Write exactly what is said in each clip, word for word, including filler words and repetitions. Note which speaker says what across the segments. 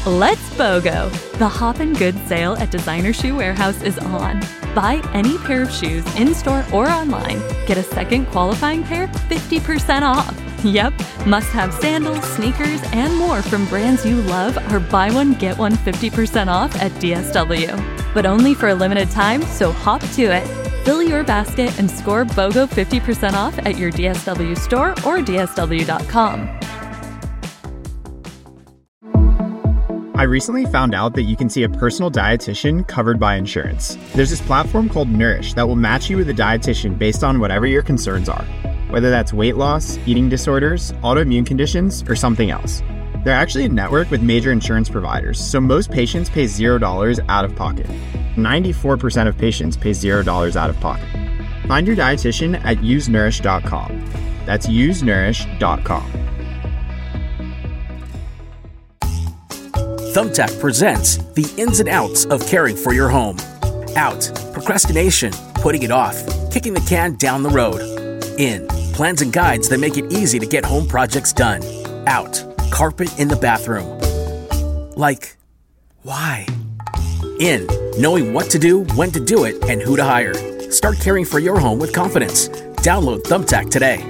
Speaker 1: Let's BOGO! The Hop and Good sale at Designer Shoe Warehouse is on. Buy any pair of shoes in-store or online. Get a second qualifying pair fifty percent off. Yep, must-have sandals, sneakers, and more from brands you love are buy one, get one fifty percent off at D S W. But only for a limited time, so hop to it. Fill your basket and score BOGO fifty percent off at your D S W store or D S W dot com.
Speaker 2: I recently found out that you can see a personal dietitian covered by insurance. There's this platform called Nourish that will match you with a dietitian based on whatever your concerns are, whether that's weight loss, eating disorders, autoimmune conditions, or something else. They're actually a network with major insurance providers, so most patients pay zero dollars out of pocket. ninety-four percent of patients pay zero dollars out of pocket. Find your dietitian at use nourish dot com. That's use nourish dot com.
Speaker 3: Thumbtack presents the ins and outs of caring for your home. Out, procrastination, putting it off, kicking the can down the road. In, plans and guides that make it easy to get home projects done. Out, carpet in the bathroom. Like, why? In, knowing what to do, when to do it, and who to hire. Start caring for your home with confidence. Download Thumbtack today.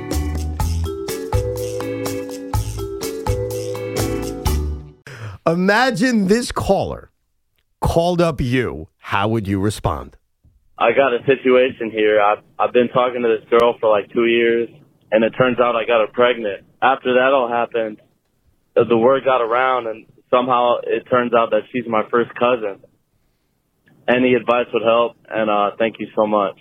Speaker 4: Imagine this caller called up you. How would you respond?
Speaker 5: I got a situation here. I've, I've been talking to this girl for like two years, and it turns out I got her pregnant. After that all happened, the word got around, and somehow it turns out that she's my first cousin. Any advice would help, and uh, thank you so much.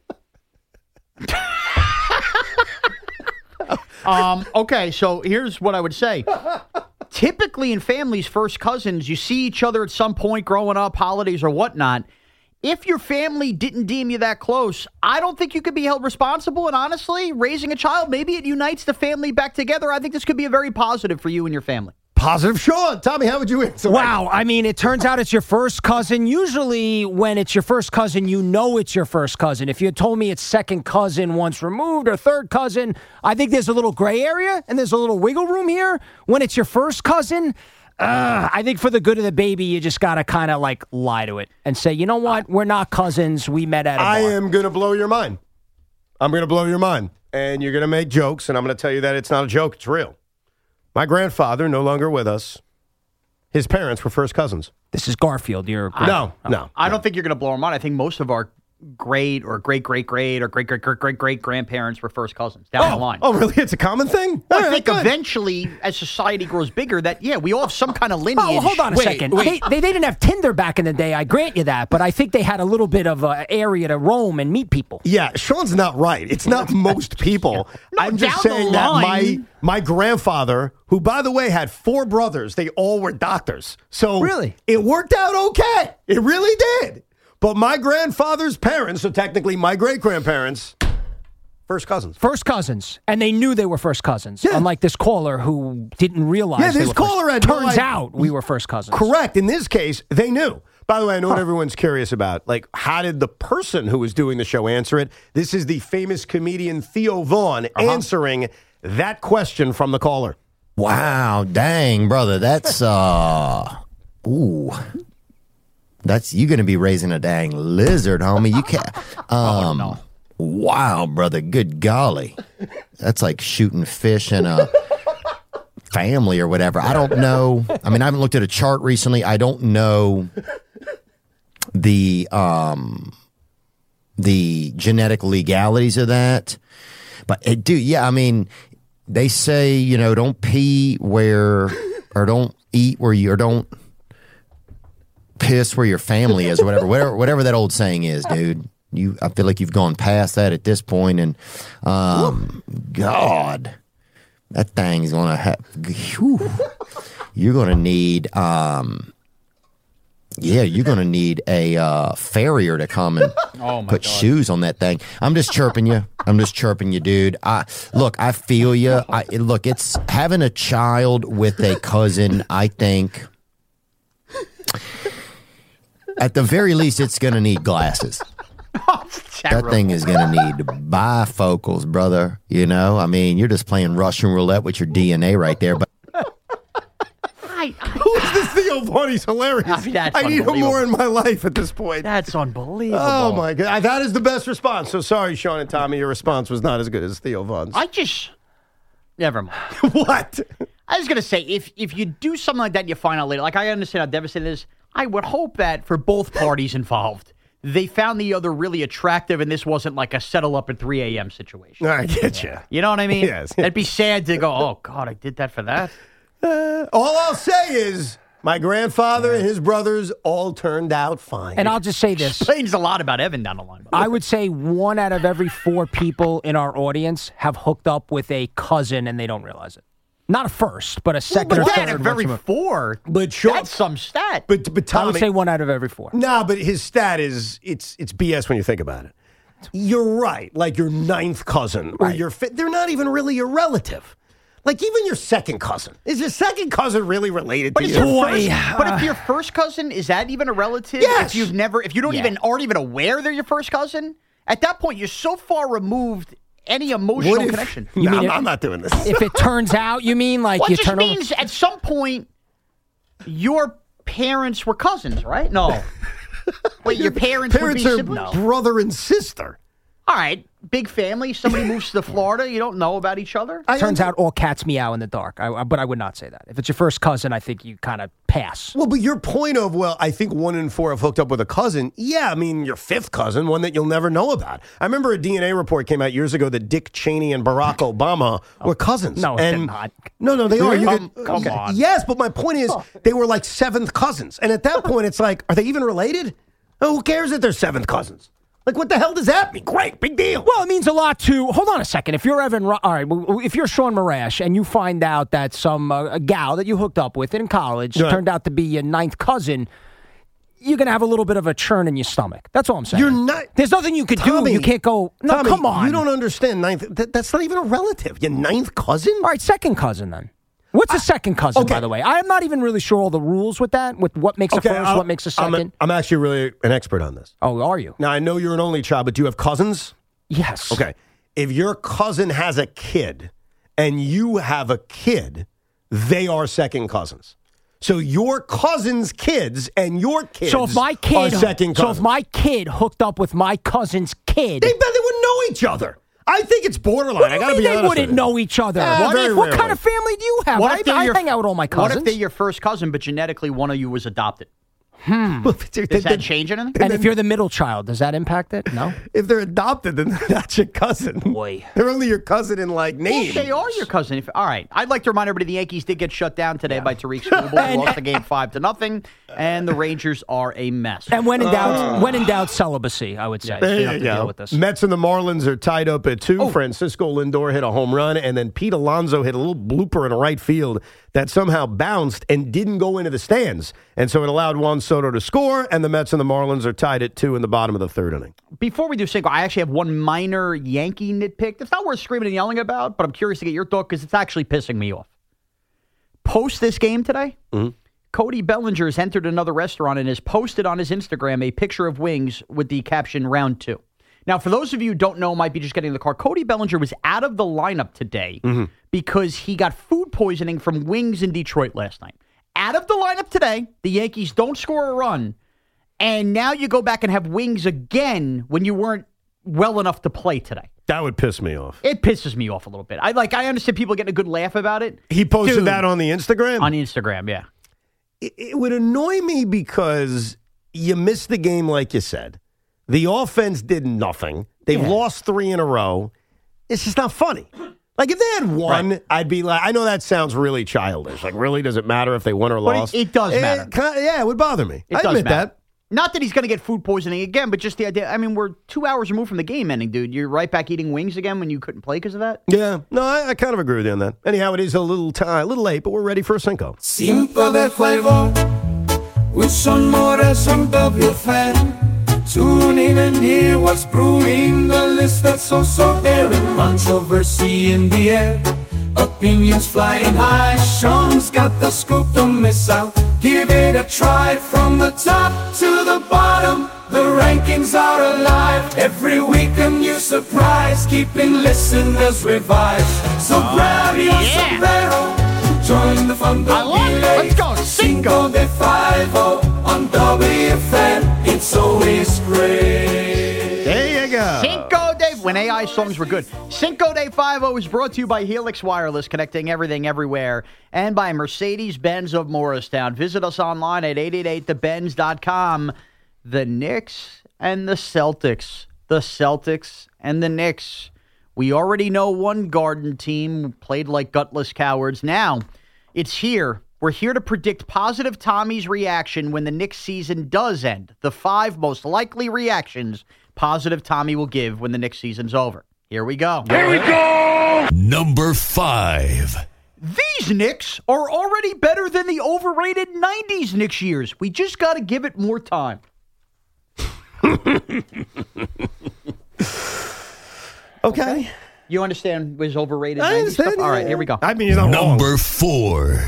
Speaker 6: um, okay, so here's what I would say. Typically in families, first cousins, you see each other at some point growing up, holidays or whatnot. If your family didn't deem you that close, I don't think you could be held responsible. And honestly, raising a child, maybe it unites the family back together. I think this could be a very positive for you and your family.
Speaker 4: Positive. Sean, Tommy, how would you answer?
Speaker 7: Wow. I mean, it turns out it's your first cousin. Usually when it's your first cousin, you know it's your first cousin. If you had told me it's second cousin once removed or third cousin, I think there's a little gray area and there's a little wiggle room here. When it's your first cousin, uh, I think for the good of the baby, you just got to kind of like lie to it and say, you know what? We're not cousins. We met at a bar.
Speaker 4: I am going to blow your mind. I'm going to blow your mind. And you're going to make jokes, and I'm going to tell you that it's not a joke. It's real. My grandfather, no longer with us, his parents were first cousins.
Speaker 7: This is Garfield. You're
Speaker 4: I, no, no, no.
Speaker 6: I don't think you're going to blow them out. I think most of our great or great great great or great great great great great grandparents were first cousins down
Speaker 4: oh,
Speaker 6: the line.
Speaker 4: Oh, really? It's a common thing?
Speaker 6: Well,
Speaker 4: All
Speaker 6: I
Speaker 4: right,
Speaker 6: think
Speaker 4: good.
Speaker 6: eventually, as society grows bigger, that, yeah, we all have some kind of lineage.
Speaker 7: Oh, hold on a
Speaker 4: wait,
Speaker 7: second.
Speaker 4: wait.
Speaker 7: They, they, they didn't have Tinder back in the day, I grant you that, but I think they had a little bit of an area to roam and meet people.
Speaker 4: Yeah, Sean's not right. It's not most people.
Speaker 6: No,
Speaker 4: I'm just
Speaker 6: down the
Speaker 4: saying that my,
Speaker 6: line.
Speaker 4: my grandfather, who, by the way, had four brothers, they all were doctors. So
Speaker 7: Really?
Speaker 4: it worked out okay. It really did. But my grandfather's parents, so technically my great-grandparents, first cousins.
Speaker 7: First cousins, and they knew they were first cousins,
Speaker 4: Yeah.
Speaker 7: unlike this caller who didn't realize
Speaker 4: Yeah,
Speaker 7: they
Speaker 4: this
Speaker 7: were
Speaker 4: caller
Speaker 7: first.
Speaker 4: had no
Speaker 7: Turns
Speaker 4: idea.
Speaker 7: out we were first cousins.
Speaker 4: Correct. In this case, they knew. By the way, I know what everyone's curious about. Like, how did the person who was doing the show answer it? This is the famous comedian Theo Vaughn
Speaker 7: Uh-huh.
Speaker 4: answering that question from the caller.
Speaker 8: Wow, dang, brother, that's uh, ooh, that's you gonna be raising a dang lizard, homie. You can't. Um,
Speaker 6: no.
Speaker 8: Wow, brother, good golly, that's like shooting fish in a family or whatever. I don't know. I mean, I haven't looked at a chart recently. I don't know the um the genetic legalities of that, but it, dude, yeah, I mean. They say, you know, don't pee where, or don't eat where you, or don't piss where your family is, or whatever, whatever, whatever that old saying is, dude. You, I feel like you've gone past that at this point, and um, God, that thing's gonna have. You're gonna need, um, yeah, you're gonna need a uh, farrier to come and
Speaker 6: Oh my
Speaker 8: put
Speaker 6: God.
Speaker 8: shoes on that thing. I'm just chirping you. I'm just chirping you, dude. I look, I feel you. I look, it's having a child with a cousin. I think, at the very least, it's gonna need glasses. That thing is going to need bifocals, brother. You know, I mean, you're just playing Russian roulette with your D N A right there. But
Speaker 6: I, I,
Speaker 4: Who is this Theo Vaughn? He's hilarious.
Speaker 6: I mean, that's
Speaker 4: I need him
Speaker 6: unbelievable.
Speaker 4: more in my life at this point.
Speaker 6: That's unbelievable.
Speaker 4: Oh, my God. That is the best response. So sorry, Sean and Tommy. Your response was not as good as Theo Vaughn's.
Speaker 6: I just. Never mind.
Speaker 4: What?
Speaker 6: I was going to say, if if you do something like that and you find out later, like I understand how devastating it is, I would hope that for both parties involved, they found the other really attractive and this wasn't like a settle up at three a.m. situation.
Speaker 4: I get you.
Speaker 6: You know what I mean?
Speaker 4: Yes.
Speaker 6: It'd be sad to go, oh, God, I did that for that.
Speaker 4: Uh, all I'll say is my grandfather and his brothers all turned out fine.
Speaker 7: And I'll just say this.
Speaker 6: Explains a lot about Evan down the line.
Speaker 7: I would say one out of every four people in our audience have hooked up with a cousin and they don't realize it. Not a first, but a second
Speaker 6: But
Speaker 7: or
Speaker 6: that
Speaker 7: third.
Speaker 6: at very
Speaker 7: once a-
Speaker 6: four,
Speaker 4: But sure-
Speaker 6: that's some stat.
Speaker 4: But, but
Speaker 7: I would
Speaker 4: Tommy,
Speaker 7: say one out of every four.
Speaker 4: nah, but his stat is it's it's B S when you think about it. You're right. Like your ninth cousin or
Speaker 7: Right.
Speaker 4: your fifth, they're not even really your relative. Like even your second cousin. Is your second cousin really related
Speaker 6: But,
Speaker 4: to
Speaker 6: is
Speaker 4: you?
Speaker 6: your first, but if your first cousin, is that even a relative?
Speaker 4: Yes.
Speaker 6: If you've never, if you don't
Speaker 7: Yeah.
Speaker 6: even, aren't even aware they're your first cousin, at that point, you're so far removed any emotional
Speaker 4: What if-
Speaker 6: connection.
Speaker 4: No,
Speaker 7: mean
Speaker 4: I'm,
Speaker 7: if-
Speaker 4: I'm not doing this.
Speaker 7: If it turns out, you mean like
Speaker 6: Well,
Speaker 7: you
Speaker 6: it just
Speaker 7: turn over?
Speaker 6: means at some point, your parents were cousins, right? No. Wait, your parents,
Speaker 4: Parents
Speaker 6: would be
Speaker 4: are
Speaker 6: siblings?
Speaker 4: brother and sister.
Speaker 6: All right, big family. Somebody moves to Florida. You don't know about each other.
Speaker 4: I
Speaker 7: Turns
Speaker 4: under-
Speaker 7: out all cats meow in the dark. I, I- but I would not say that. If it's your first cousin, I think you kind of pass.
Speaker 4: Well, but your point of, well, I think one in four have hooked up with a cousin. Yeah, I mean, your fifth cousin, one that you'll never know about. I remember a D N A report came out years ago that Dick Cheney and Barack Obama were cousins.
Speaker 7: No, it did
Speaker 4: and
Speaker 7: not.
Speaker 4: No, no, they are. You
Speaker 6: Come-
Speaker 4: could-
Speaker 6: come on.
Speaker 4: Yes, but my point is they were like seventh cousins. And at that point, it's like, are they even related? Oh, who cares if they're seventh cousins? Like, what the hell does that mean? Great, big deal.
Speaker 7: Well, it means a lot to. Hold on a second. If you're Evan, Ro- all right. well, If you're Sean Marash and you find out that some uh, a gal that you hooked up with in college
Speaker 4: Right.
Speaker 7: turned out to be your ninth cousin, you're gonna have a little bit of a churn in your stomach. That's all I'm saying.
Speaker 4: You're not-
Speaker 7: There's nothing you could
Speaker 4: Tommy,
Speaker 7: do. You can't go. No,
Speaker 4: Tommy,
Speaker 7: come on.
Speaker 4: You don't understand. Ninth. That, that's not even a relative. Your ninth cousin?
Speaker 7: All right, second cousin then. What's a second cousin,
Speaker 4: okay.
Speaker 7: by the way? I'm not even really sure all the rules with that. With what makes a first,
Speaker 4: I'll-
Speaker 7: what makes a
Speaker 4: I'm,
Speaker 7: second.
Speaker 4: I'm actually really an expert on this.
Speaker 7: Oh, are you?
Speaker 4: Now, I know you're an only child, but do you have cousins?
Speaker 7: Yes.
Speaker 4: Okay. If your cousin has a kid and you have a kid, they are second cousins. So your cousin's kids and your kids
Speaker 7: So if my
Speaker 4: are
Speaker 7: kid,
Speaker 4: second
Speaker 7: so
Speaker 4: cousins.
Speaker 7: if my kid hooked up with my cousin's kid,
Speaker 4: they bet they wouldn't know each other. I think it's borderline.
Speaker 7: what do
Speaker 4: I
Speaker 7: you
Speaker 4: got to
Speaker 7: mean
Speaker 4: be
Speaker 7: they
Speaker 4: honest
Speaker 7: wouldn't
Speaker 4: with you.
Speaker 7: know each other?
Speaker 4: Ah,
Speaker 7: what
Speaker 4: very
Speaker 7: what
Speaker 4: rarely.
Speaker 7: kind of family do you have?
Speaker 6: What
Speaker 7: I,
Speaker 6: if they're
Speaker 7: I
Speaker 6: your-
Speaker 7: hang out with all my cousins.
Speaker 6: What if they're your first cousin, but genetically one of you was adopted?
Speaker 4: Well, if they're-
Speaker 6: Does that
Speaker 4: then-
Speaker 6: change anything?
Speaker 7: and if you're the middle child, does that impact it? No.
Speaker 4: If they're adopted, then they're not your cousin.
Speaker 7: Boy.
Speaker 4: They're only your cousin in like name.
Speaker 6: Yes, they are your cousin. If, all right. I'd like to remind everybody the Yankees did get shut down today by Tariq Skubal. They lost the game five to nothing, and the Rangers are a mess.
Speaker 7: And when in doubt, when in doubt, celibacy. I would say.
Speaker 4: There
Speaker 7: You don't
Speaker 4: you
Speaker 7: have to deal
Speaker 4: go.
Speaker 7: with this.
Speaker 4: Mets and the Marlins are tied up at two.
Speaker 6: Oh.
Speaker 4: Francisco Lindor hit a home run, and then Pete Alonso hit a little blooper in right field that somehow bounced and didn't go into the stands. And so it allowed Juan Soto to score, and the Mets and the Marlins are tied at two in the bottom of the third inning.
Speaker 6: Before we do Cinco, I actually have one minor Yankee nitpick. It's not worth screaming and yelling about, but I'm curious to get your thought because it's actually pissing me off. Post this game today,
Speaker 4: Mhm.
Speaker 6: Cody Bellinger has entered another restaurant and has posted on his Instagram a picture of wings with the caption round two. Now, for those of you who don't know, might be just getting in the car, Cody Bellinger was out of the lineup today because he got food poisoning from wings in Detroit last night. Out of the lineup today, the Yankees don't score a run, and now you go back and have wings again when you weren't well enough to play today.
Speaker 4: That would piss me off.
Speaker 6: It pisses me off a little bit. I like. I understand people getting a good laugh about it.
Speaker 4: He posted
Speaker 6: Dude.
Speaker 4: that on the Instagram?
Speaker 6: On Instagram, yeah.
Speaker 4: it, it would annoy me because you missed the game, like you said. The offense did nothing. They've
Speaker 6: Yeah.
Speaker 4: lost three in a row. It's just not funny. Like, if they had won,
Speaker 6: Right.
Speaker 4: I'd be like, I know that sounds really childish. Like, really, does it matter if they won or
Speaker 6: But it-
Speaker 4: lost?
Speaker 6: it does matter.
Speaker 4: kinda- yeah, it would bother me.
Speaker 6: It
Speaker 4: I
Speaker 6: does
Speaker 4: admit
Speaker 6: matter.
Speaker 4: that.
Speaker 6: Not that he's going to get food poisoning again, but just the idea. I mean, we're two hours removed from the game ending, dude. You're right back eating wings again when you couldn't play because of that?
Speaker 4: Yeah, no, I, I kind of agree with you on that. Anyhow, it is a little time, a little late, but we're ready for a Cinco.
Speaker 9: Cinco de Fuego with Sean Morris and W Fan. Tune in and hear what's brewing, the list that's also airing. Controversy in the air, opinions flying high. Sean's got the scoop, don't miss out. Give it a try from the top to the bottom. The rankings are alive. Every week a new surprise, keeping listeners revived. So grab your sombrero, join the fun.
Speaker 6: I love it. Let's go. those songs were good. Cinco de Five-O is brought to you by Helix Wireless, connecting everything everywhere, and by Mercedes-Benz of Morristown. Visit us online at eight eight eight the benz dot com. The Knicks and the Celtics. The Celtics and the Knicks. We already know one Garden team played like gutless cowards. Now, it's here. We're here to predict positive Tommy's reaction when the Knicks season does end. The five most likely reactions positive Tommy will give when the Knicks season's over. Here we go.
Speaker 9: Here we go! Number five.
Speaker 6: These Knicks are already better than the overrated nineties Knicks years. We just got to give it more time.
Speaker 4: Okay.
Speaker 6: You understand was overrated
Speaker 4: I
Speaker 6: nineties
Speaker 4: understand.
Speaker 6: stuff? All right,
Speaker 4: yeah.
Speaker 6: here we go.
Speaker 4: I mean, he's not
Speaker 9: Number
Speaker 4: wrong.
Speaker 9: four.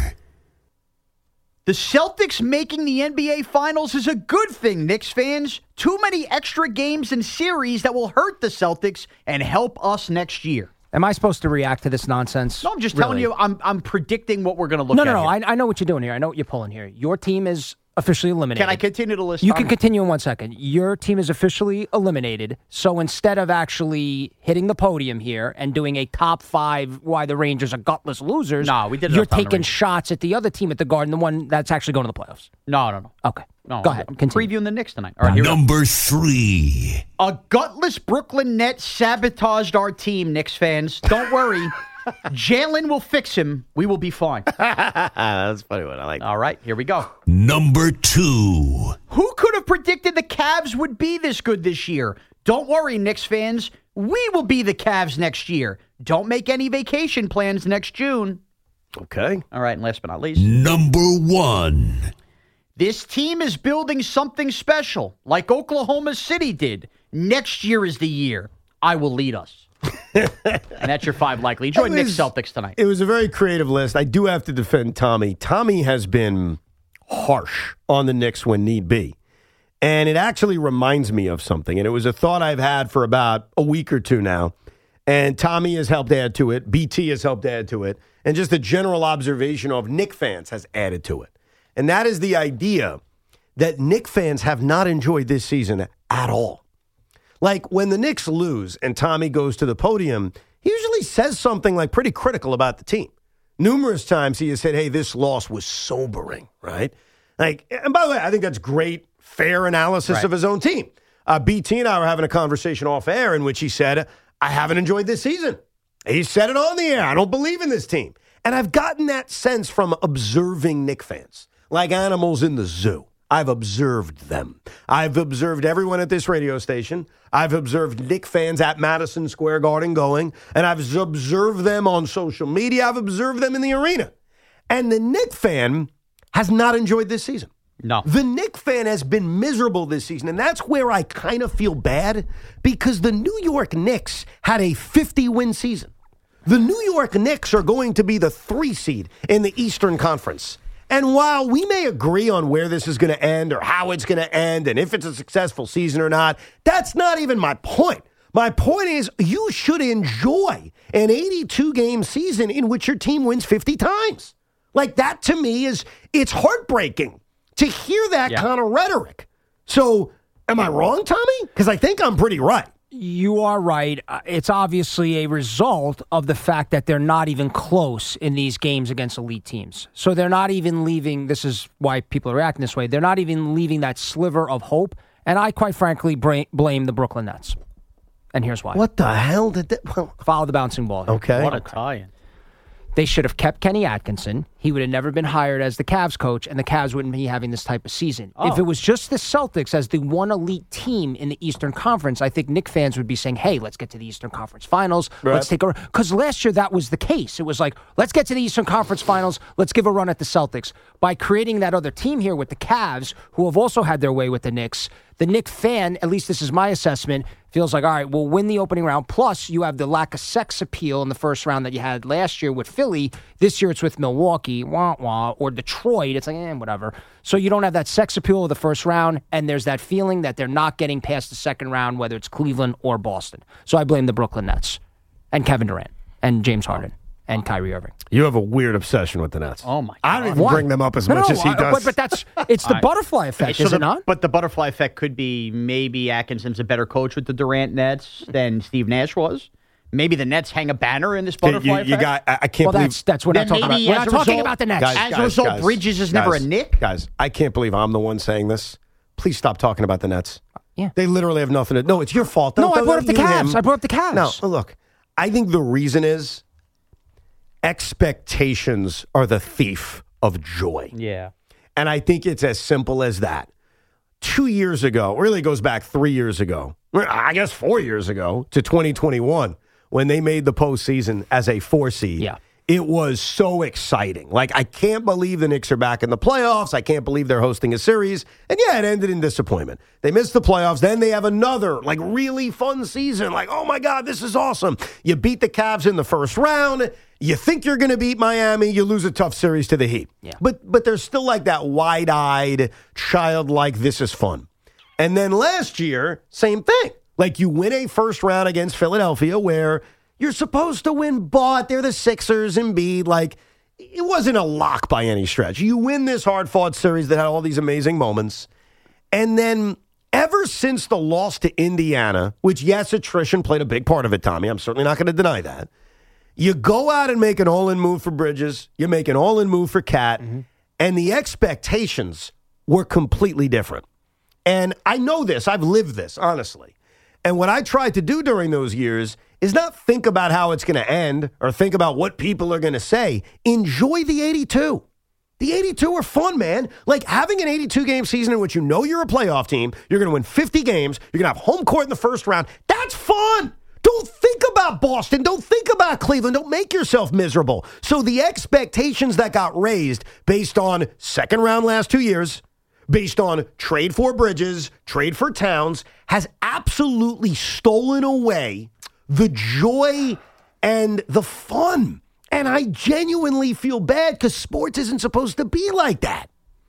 Speaker 6: The Celtics making the N B A Finals is a good thing, Knicks fans. Too many extra games and series that will hurt the Celtics and help us next year.
Speaker 7: Am I supposed to react to this nonsense?
Speaker 6: No, I'm just telling
Speaker 7: Really?
Speaker 6: you, I'm I'm predicting what we're going to look
Speaker 7: No,
Speaker 6: at.
Speaker 7: no, no.
Speaker 6: here.
Speaker 7: I, I know what you're doing here. I know what you're pulling here. Your team is officially eliminated.
Speaker 6: Can I continue to list?
Speaker 7: You
Speaker 6: Tommy?
Speaker 7: can continue in one second. Your team is officially eliminated. So instead of actually hitting the podium here and doing a top five why the Rangers are gutless losers,
Speaker 6: No, we did
Speaker 7: you're
Speaker 6: enough on the
Speaker 7: taking
Speaker 6: Rangers.
Speaker 7: shots at the other team at the Garden, the one that's actually going to the playoffs.
Speaker 6: No, no, no.
Speaker 7: Okay.
Speaker 6: No,
Speaker 7: Go ahead.
Speaker 6: I'm
Speaker 7: Continue.
Speaker 6: previewing the Knicks tonight. All right, here we go.
Speaker 9: Number three.
Speaker 6: A gutless Brooklyn Nets sabotaged our team, Knicks fans. Don't worry. Jalen will fix him. We will be fine.
Speaker 4: That's a funny one. I like that.
Speaker 6: All right, here we go.
Speaker 9: Number two.
Speaker 6: Who could have predicted the Cavs would be this good this year? Don't worry, Knicks fans. We will be the Cavs next year. Don't make any vacation plans next June.
Speaker 4: Okay.
Speaker 6: All right, and last but not least,
Speaker 9: Number one.
Speaker 6: this team is building something special, like Oklahoma City did. Next year is the year I will lead us. And that's your five likely. Enjoy
Speaker 4: It
Speaker 6: Knicks
Speaker 4: was-
Speaker 6: Celtics tonight.
Speaker 4: It was a very creative list. I do have to defend Tommy. Tommy has been harsh on the Knicks when need be. And it actually reminds me of something. And it was a thought I've had for about a week or two now. And Tommy has helped add to it. B T has helped add to it. And just a general observation of Knick fans has added to it. And that is the idea that Knick fans have not enjoyed this season at all. Like when the Knicks lose and Tommy goes to the podium, he usually says something like pretty critical about the team. Numerous times he has said, hey, this loss was sobering, right? Like, and by the way, I think that's great, fair analysis
Speaker 6: Right.
Speaker 4: of his own team. Uh, B T and I were having a conversation off air in which he said, I haven't enjoyed this season. He said it on the air. I don't believe in this team. And I've gotten that sense from observing Knick fans, like animals in the zoo. I've observed them. I've observed everyone at this radio station. I've observed Knick fans at Madison Square Garden going, and I've observed them on social media. I've observed them in the arena. And the Knick fan has not enjoyed this season.
Speaker 6: No.
Speaker 4: The Knick fan has been miserable this season, and that's where I kind of feel bad because the New York Knicks had a fifty-win season. The New York Knicks are going to be the three seed in the Eastern Conference. And while we may agree on where this is going to end or how it's going to end and if it's a successful season or not, that's not even my point. My point is you should enjoy an eighty-two game season in which your team wins fifty times. Like that to me is, it's heartbreaking to hear that
Speaker 6: Yeah.
Speaker 4: kind of rhetoric. So am I wrong, Tommy? Because I think I'm pretty right.
Speaker 7: You are right. Uh, It's obviously a result of the fact that they're not even close in these games against elite teams. So they're not even leaving. This is why people are reacting this way. They're not even leaving that sliver of hope. And I, quite frankly, bra- blame the Brooklyn Nets. And here's why.
Speaker 4: What the hell did that? Well,
Speaker 7: Follow the bouncing ball. here.
Speaker 4: okay.
Speaker 6: What a tie-in.
Speaker 7: They should have kept Kenny Atkinson. He would have never been hired as the Cavs coach, and the Cavs wouldn't be having this type of season.
Speaker 6: Oh.
Speaker 7: If it was just the Celtics as the one elite team in the Eastern Conference, I think Knick fans would be saying, hey, let's get to the Eastern Conference Finals.
Speaker 4: Right.
Speaker 7: Let's take a run. Because last year that was the case. It was like, let's get to the Eastern Conference Finals. Let's give a run at the Celtics. By creating that other team here with the Cavs, who have also had their way with the Knicks, the Knick fan, at least this is my assessment, feels like, all right, we'll win the opening round. Plus, you have the lack of sex appeal in the first round that you had last year with Philly. This year it's with Milwaukee, wah, wah, or Detroit. It's like, eh, whatever. So you don't have that sex appeal of the first round, and there's that feeling that they're not getting past the second round, whether it's Cleveland or Boston. So I blame the Brooklyn Nets and Kevin Durant and James Harden. and Kyrie Irving.
Speaker 4: You have a weird obsession with the Nets.
Speaker 6: Oh, my God.
Speaker 4: I don't even
Speaker 7: Why?
Speaker 4: bring them up as
Speaker 7: No,
Speaker 4: much
Speaker 7: no,
Speaker 4: as he
Speaker 7: I-
Speaker 4: does.
Speaker 7: But, but that's it's the
Speaker 6: I-
Speaker 7: butterfly effect,
Speaker 6: So
Speaker 7: is
Speaker 6: the-
Speaker 7: it not?
Speaker 6: But the butterfly effect could be maybe Atkinson's a better coach with the Durant Nets than Steve Nash was. Maybe the Nets hang a banner in this
Speaker 4: Okay,
Speaker 6: butterfly
Speaker 4: you, you
Speaker 6: effect.
Speaker 4: got. I, I can't
Speaker 7: Well,
Speaker 4: believe.
Speaker 7: that's that's what I'm
Speaker 6: Then
Speaker 7: talking about.
Speaker 6: maybe
Speaker 7: We're
Speaker 6: as
Speaker 7: not
Speaker 6: a
Speaker 7: talking
Speaker 6: result-
Speaker 7: about the Nets.
Speaker 6: Guys, As a result, Bridges is never a Knick?
Speaker 4: Guys, I can't believe I'm the one saying this. Please stop talking about the Nets.
Speaker 7: Yeah.
Speaker 4: They literally have nothing to. No, it's your fault.
Speaker 7: No,
Speaker 4: Don't-
Speaker 7: I brought up the
Speaker 4: don't you
Speaker 7: Cavs.
Speaker 4: him.
Speaker 7: I brought up the Cavs.
Speaker 4: No, look. I think the reason is expectations are the thief of joy.
Speaker 6: Yeah.
Speaker 4: And I think it's as simple as that. Two years ago, really goes back three years ago, I guess four years ago to twenty twenty-one, when they made the postseason as a four seed.
Speaker 7: Yeah.
Speaker 4: It was so exciting. Like, I can't believe the Knicks are back in the playoffs. I can't believe they're hosting a series. And yeah, it ended in disappointment. They missed the playoffs. Then they have another, like, really fun season. Like, oh, my God, this is awesome. You beat the Cavs in the first round. You think you're going to beat Miami. You lose a tough series to the Heat.
Speaker 7: Yeah.
Speaker 4: But, but there's still, like, that wide-eyed, childlike, this is fun. And then last year, same thing. Like, you win a first round against Philadelphia where you're supposed to win, but they're the Sixers and Embiid. Like, it wasn't a lock by any stretch. You win this hard-fought series that had all these amazing moments. And then ever since the loss to Indiana, which, yes, attrition played a big part of it, Tommy. I'm certainly not going to deny that. You go out and make an all-in move for Bridges. You make an all-in move for Cat. Mm-hmm. And the expectations were completely different. And I know this. I've lived this, honestly. And what I tried to do during those years is not think about how it's going to end or think about what people are going to say. Enjoy the eighty-two. The eighty-two are fun, man. Like having an eighty-two game season in which you know you're a playoff team, you're going to win fifty games, you're going to have home court in the first round. That's fun. Don't think about Boston. Don't think about Cleveland. Don't make yourself miserable. So the expectations that got raised based on second round last two years, based on trade for Bridges, trade for Towns, has absolutely stolen away the joy and the fun. And I genuinely feel bad because sports isn't supposed to be like that.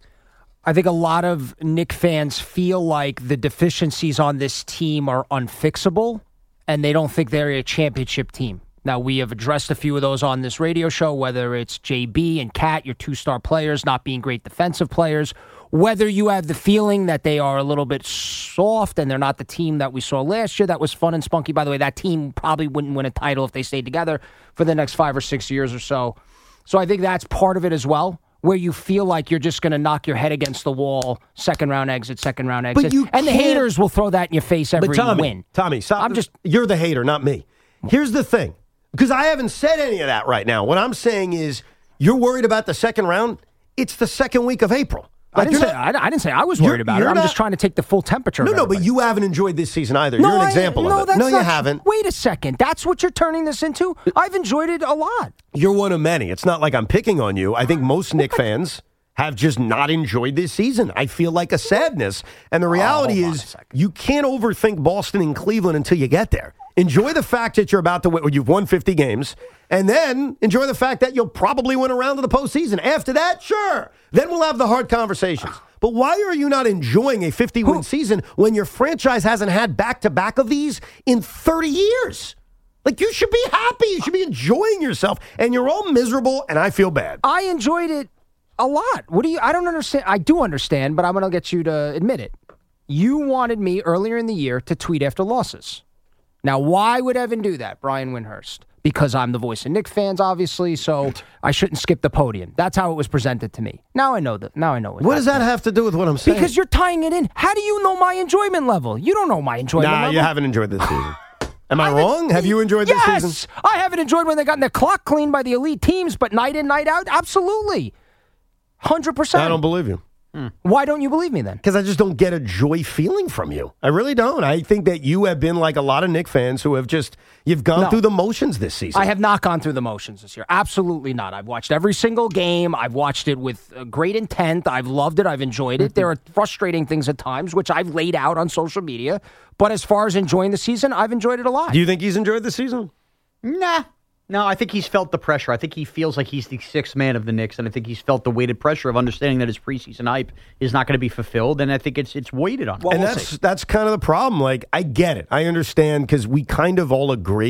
Speaker 7: I think a lot of Knick fans feel like the deficiencies on this team are unfixable, and they don't think they're a championship team. Now, we have addressed a few of those on this radio show, whether it's J B and Cat, your two-star players, not being great defensive players, whether you have the feeling that they are a little bit soft and they're not the team that we saw last year that was fun and spunky. By the way, that team probably wouldn't win a title if they stayed together for the next five or six years or so. So I think that's part of it as well, where you feel like you're just going to knock your head against the wall, second round exit, second round exit.
Speaker 4: you
Speaker 7: and the
Speaker 4: can't-
Speaker 7: haters will throw that in your face every
Speaker 4: But Tommy,
Speaker 7: win.
Speaker 4: Tommy, stop.
Speaker 7: I'm just
Speaker 4: You're the hater, not me. Here's the thing, because I haven't said any of that right now. What I'm saying is you're worried about the second round. It's the second week of April.
Speaker 7: I
Speaker 4: Like,
Speaker 7: didn't,
Speaker 4: you're
Speaker 7: say,
Speaker 4: not-
Speaker 7: I, I didn't say I was worried
Speaker 4: You're-
Speaker 7: about it.
Speaker 4: you're
Speaker 7: I'm
Speaker 4: not-
Speaker 7: just trying to take the full temperature
Speaker 4: No,
Speaker 7: of
Speaker 4: no, but
Speaker 7: everybody.
Speaker 4: you haven't enjoyed this season either.
Speaker 7: No,
Speaker 4: you're an
Speaker 7: I-
Speaker 4: example
Speaker 7: no,
Speaker 4: of it.
Speaker 7: That's
Speaker 4: No, you
Speaker 7: not,
Speaker 4: haven't.
Speaker 7: Wait a second. That's what you're turning this into? I've enjoyed it a lot.
Speaker 4: You're one of many. It's not like I'm picking on you. I think most Knick fans have just not enjoyed this season. I feel like a sadness. And the reality
Speaker 7: hold on a
Speaker 4: is
Speaker 7: second.
Speaker 4: you can't overthink Boston and Cleveland until you get there. Enjoy the fact that you're about to win, you've won fifty games, and then enjoy the fact that you'll probably win a round of the postseason. After that, sure. Then we'll have the hard conversations. But why are you not enjoying a fifty-win season when your franchise hasn't had back-to-back of these in thirty years? Like, you should be happy. You should be enjoying yourself, and you're all miserable, and I feel bad.
Speaker 7: I enjoyed it a lot. What do you? I don't understand. I do understand, but I'm going to get you to admit it. You wanted me earlier in the year to tweet after losses. Now, why would Evan do that, Brian Windhurst? Because I'm the voice of Knicks fans, obviously, so I shouldn't skip the podium. That's how it was presented to me. Now I know that. Now I know what.
Speaker 4: What does that have to do with what I'm saying?
Speaker 7: Because you're tying it in. How do you know my enjoyment level? You don't know my enjoyment
Speaker 4: Nah,
Speaker 7: level.
Speaker 4: you haven't enjoyed this season. Am I,
Speaker 7: I
Speaker 4: wrong? Have you enjoyed this
Speaker 7: yes!
Speaker 4: season?
Speaker 7: I haven't enjoyed when they got their clock cleaned by the elite teams, but night in, night out, absolutely. one hundred percent.
Speaker 4: I don't believe you.
Speaker 7: Why don't you believe me then?
Speaker 4: Because I just don't get a joy feeling from you. I really don't. I think that you have been like a lot of Knick fans who have just, you've gone
Speaker 7: No.
Speaker 4: through the motions this season.
Speaker 7: I have not gone through the motions this year. Absolutely not. I've watched every single game. I've watched it with uh, great intent. I've loved it. I've enjoyed it. There are frustrating things at times, which I've laid out on social media. But as far as enjoying the season, I've enjoyed it a lot.
Speaker 4: Do you think he's enjoyed the season?
Speaker 6: Nah. No, I think he's felt the pressure. I think he feels like he's the sixth man of the Knicks, and I think he's felt the weighted pressure of understanding that his preseason hype is not going to be fulfilled, and I think it's it's weighted on him.
Speaker 4: and that's that's kind of the problem. Like, I get it. I understand because we kind of all agree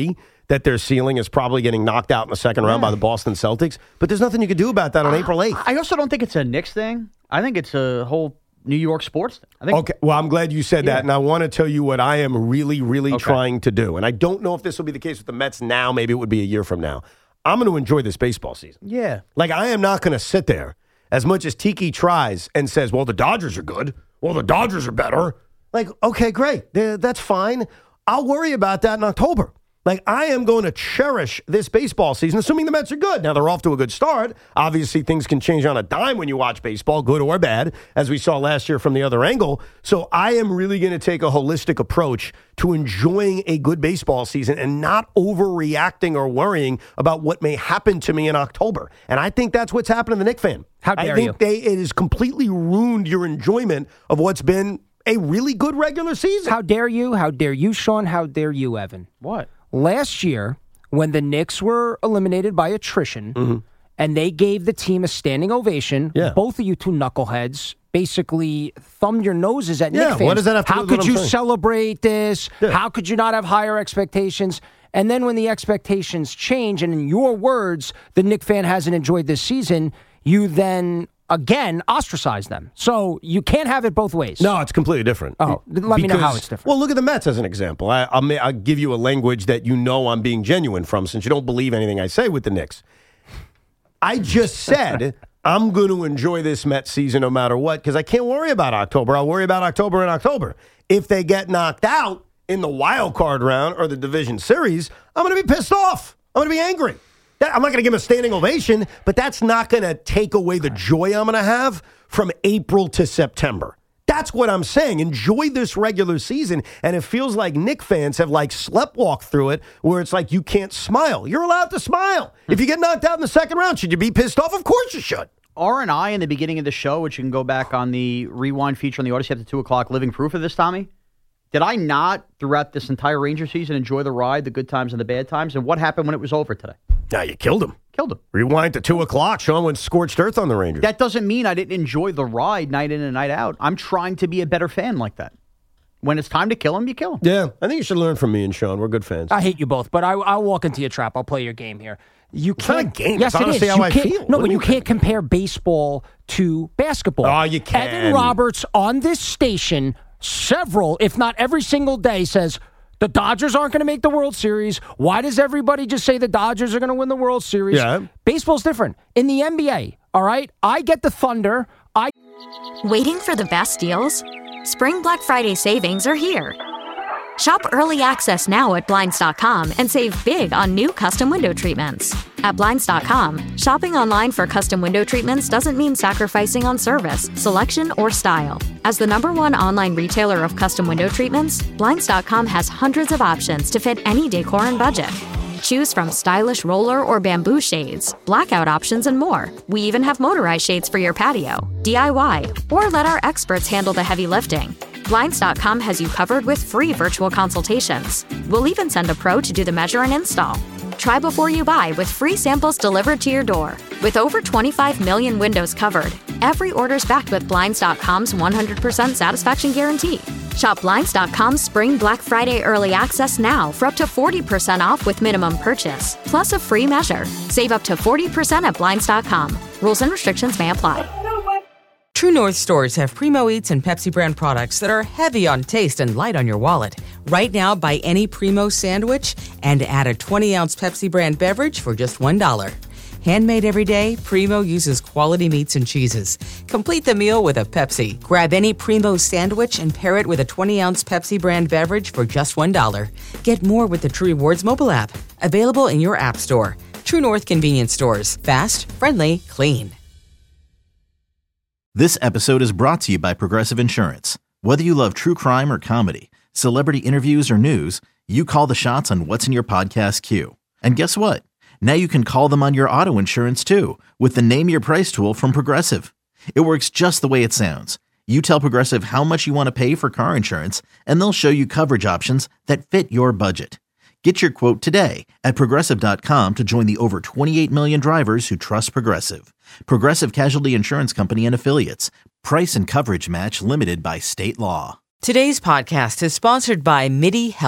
Speaker 4: that their ceiling is probably getting knocked out in the second round by the Boston Celtics. But there's nothing you can do about that on uh, April eighth.
Speaker 6: I also don't think it's a Knicks thing. I think it's a whole New York sports thing. I think,
Speaker 4: okay, well, I'm glad you said
Speaker 6: yeah.
Speaker 4: that, and I want to tell you what I am really, really
Speaker 6: okay.
Speaker 4: trying to do. And I don't know if this will be the case with the Mets now. Maybe it would be a year from now. I'm going to enjoy this baseball season.
Speaker 6: Yeah.
Speaker 4: Like, I am not going to sit there as much as Tiki tries and says, well, the Dodgers are good. Well, the Dodgers are better. Like, okay, great. That's fine. I'll worry about that in October. Like, I am going to cherish this baseball season, assuming the Mets are good. Now, they're off to a good start. Obviously, things can change on a dime when you watch baseball, good or bad, as we saw last year from the other angle. So I am really going to take a holistic approach to enjoying a good baseball season and not overreacting or worrying about what may happen to me in October. And I think that's what's happened to the Knicks fan.
Speaker 7: How dare
Speaker 4: I think
Speaker 7: you?
Speaker 4: They, it has completely ruined your enjoyment of what's been a really good regular season.
Speaker 7: How dare you? How dare you, Sean? How dare you, Evan?
Speaker 6: What?
Speaker 7: Last year, when the Knicks were eliminated by attrition, mm-hmm. and they gave the team a standing ovation, yeah. both of you two knuckleheads basically thumbed your noses at
Speaker 4: yeah,
Speaker 7: Knicks fans.
Speaker 4: What does that have to
Speaker 7: How
Speaker 4: do with
Speaker 7: could you
Speaker 4: saying?
Speaker 7: celebrate this?
Speaker 4: Yeah.
Speaker 7: How could you not have higher expectations? And then when the expectations change, and in your words, the Knicks fan hasn't enjoyed this season, you then again ostracize them. So you can't have it both ways.
Speaker 4: No, it's completely different.
Speaker 7: Oh, let
Speaker 4: because,
Speaker 7: me know how it's different.
Speaker 4: Well, look at the Mets as an example. I, I'll, I'll give you a language that you know I'm being genuine from, since you don't believe anything I say with the Knicks. I just said I'm going to enjoy this Mets season no matter what, because I can't worry about October. I'll worry about October in October. If they get knocked out in the wild card round or the division series, I'm going to be pissed off. I'm going to be angry. That, I'm not going to give him a standing ovation, but that's not going to take away the joy I'm going to have from April to September. That's what I'm saying. Enjoy this regular season, and it feels like Knicks fans have like sleptwalked through it, where it's like you can't smile. You're allowed to smile. If you get knocked out in the second round, should you be pissed off? Of course you should.
Speaker 6: R and I, in the beginning of the show, which you can go back on the rewind feature on the Odyssey after two o'clock, living proof of this, Tommy? Did I not, throughout this entire Ranger season, enjoy the ride, the good times and the bad times? And what happened when it was over today?
Speaker 4: Now you killed him.
Speaker 6: Killed him.
Speaker 4: Rewind to two o'clock. Sean went scorched earth on the Rangers.
Speaker 6: That doesn't mean I didn't enjoy the ride night in and night out. I'm trying to be a better fan like that. When it's time to kill him, you kill him.
Speaker 4: Yeah, I think you should learn from me and Sean. We're good fans.
Speaker 7: I hate you both, but I, I'll walk into your trap. I'll play your game here. You
Speaker 4: it's
Speaker 7: can't.
Speaker 4: not a game.
Speaker 7: Yes,
Speaker 4: it's
Speaker 7: it is.
Speaker 4: how
Speaker 7: You
Speaker 4: I
Speaker 7: can't,
Speaker 4: feel.
Speaker 7: No,
Speaker 4: what
Speaker 7: but you
Speaker 4: mean?
Speaker 7: can't compare baseball to basketball.
Speaker 4: Oh, you can.
Speaker 7: Evan Roberts on this station, several, if not every single day, says the Dodgers aren't going to make the World Series. Why does everybody just say the Dodgers are going to win the World Series?
Speaker 4: Yeah.
Speaker 7: Baseball's different. In the N B A, all right, I get the Thunder. I
Speaker 10: Waiting for the best deals? Spring Black Friday savings are here. Shop early access now at Blinds dot com and save big on new custom window treatments. At Blinds dot com, shopping online for custom window treatments doesn't mean sacrificing on service, selection, or style. As the number one online retailer of custom window treatments, Blinds dot com has hundreds of options to fit any decor and budget. Choose from stylish roller or bamboo shades, blackout options, and more. We even have motorized shades for your patio, D I Y, or let our experts handle the heavy lifting. Blinds dot com has you covered with free virtual consultations. We'll even send a pro to do the measure and install. Try before you buy with free samples delivered to your door. With over twenty-five million windows covered, every order's backed with Blinds dot com's one hundred percent satisfaction guarantee. Shop Blinds dot com's Spring Black Friday Early Access now for up to forty percent off with minimum purchase, plus a free measure. Save up to forty percent at Blinds dot com. Rules and restrictions may apply.
Speaker 11: True North stores have Primo Eats and Pepsi brand products that are heavy on taste and light on your wallet. Right now, buy any Primo sandwich and add a twenty ounce Pepsi brand beverage for just one dollar. Handmade every day, Primo uses quality meats and cheeses. Complete the meal with a Pepsi. Grab any Primo sandwich and pair it with a twenty ounce Pepsi brand beverage for just one dollar. Get more with the True Rewards mobile app. Available in your app store. True North convenience stores. Fast, friendly, clean.
Speaker 12: This episode is brought to you by Progressive Insurance. Whether you love true crime or comedy, celebrity interviews or news, you call the shots on what's in your podcast queue. And guess what? Now you can call them on your auto insurance too with the Name Your Price tool from Progressive. It works just the way it sounds. You tell Progressive how much you want to pay for car insurance, and they'll show you coverage options that fit your budget. Get your quote today at Progressive dot com to join the over twenty-eight million drivers who trust Progressive. Progressive Casualty Insurance Company and Affiliates. Price and coverage match limited by state law.
Speaker 11: Today's podcast is sponsored by MIDI Health.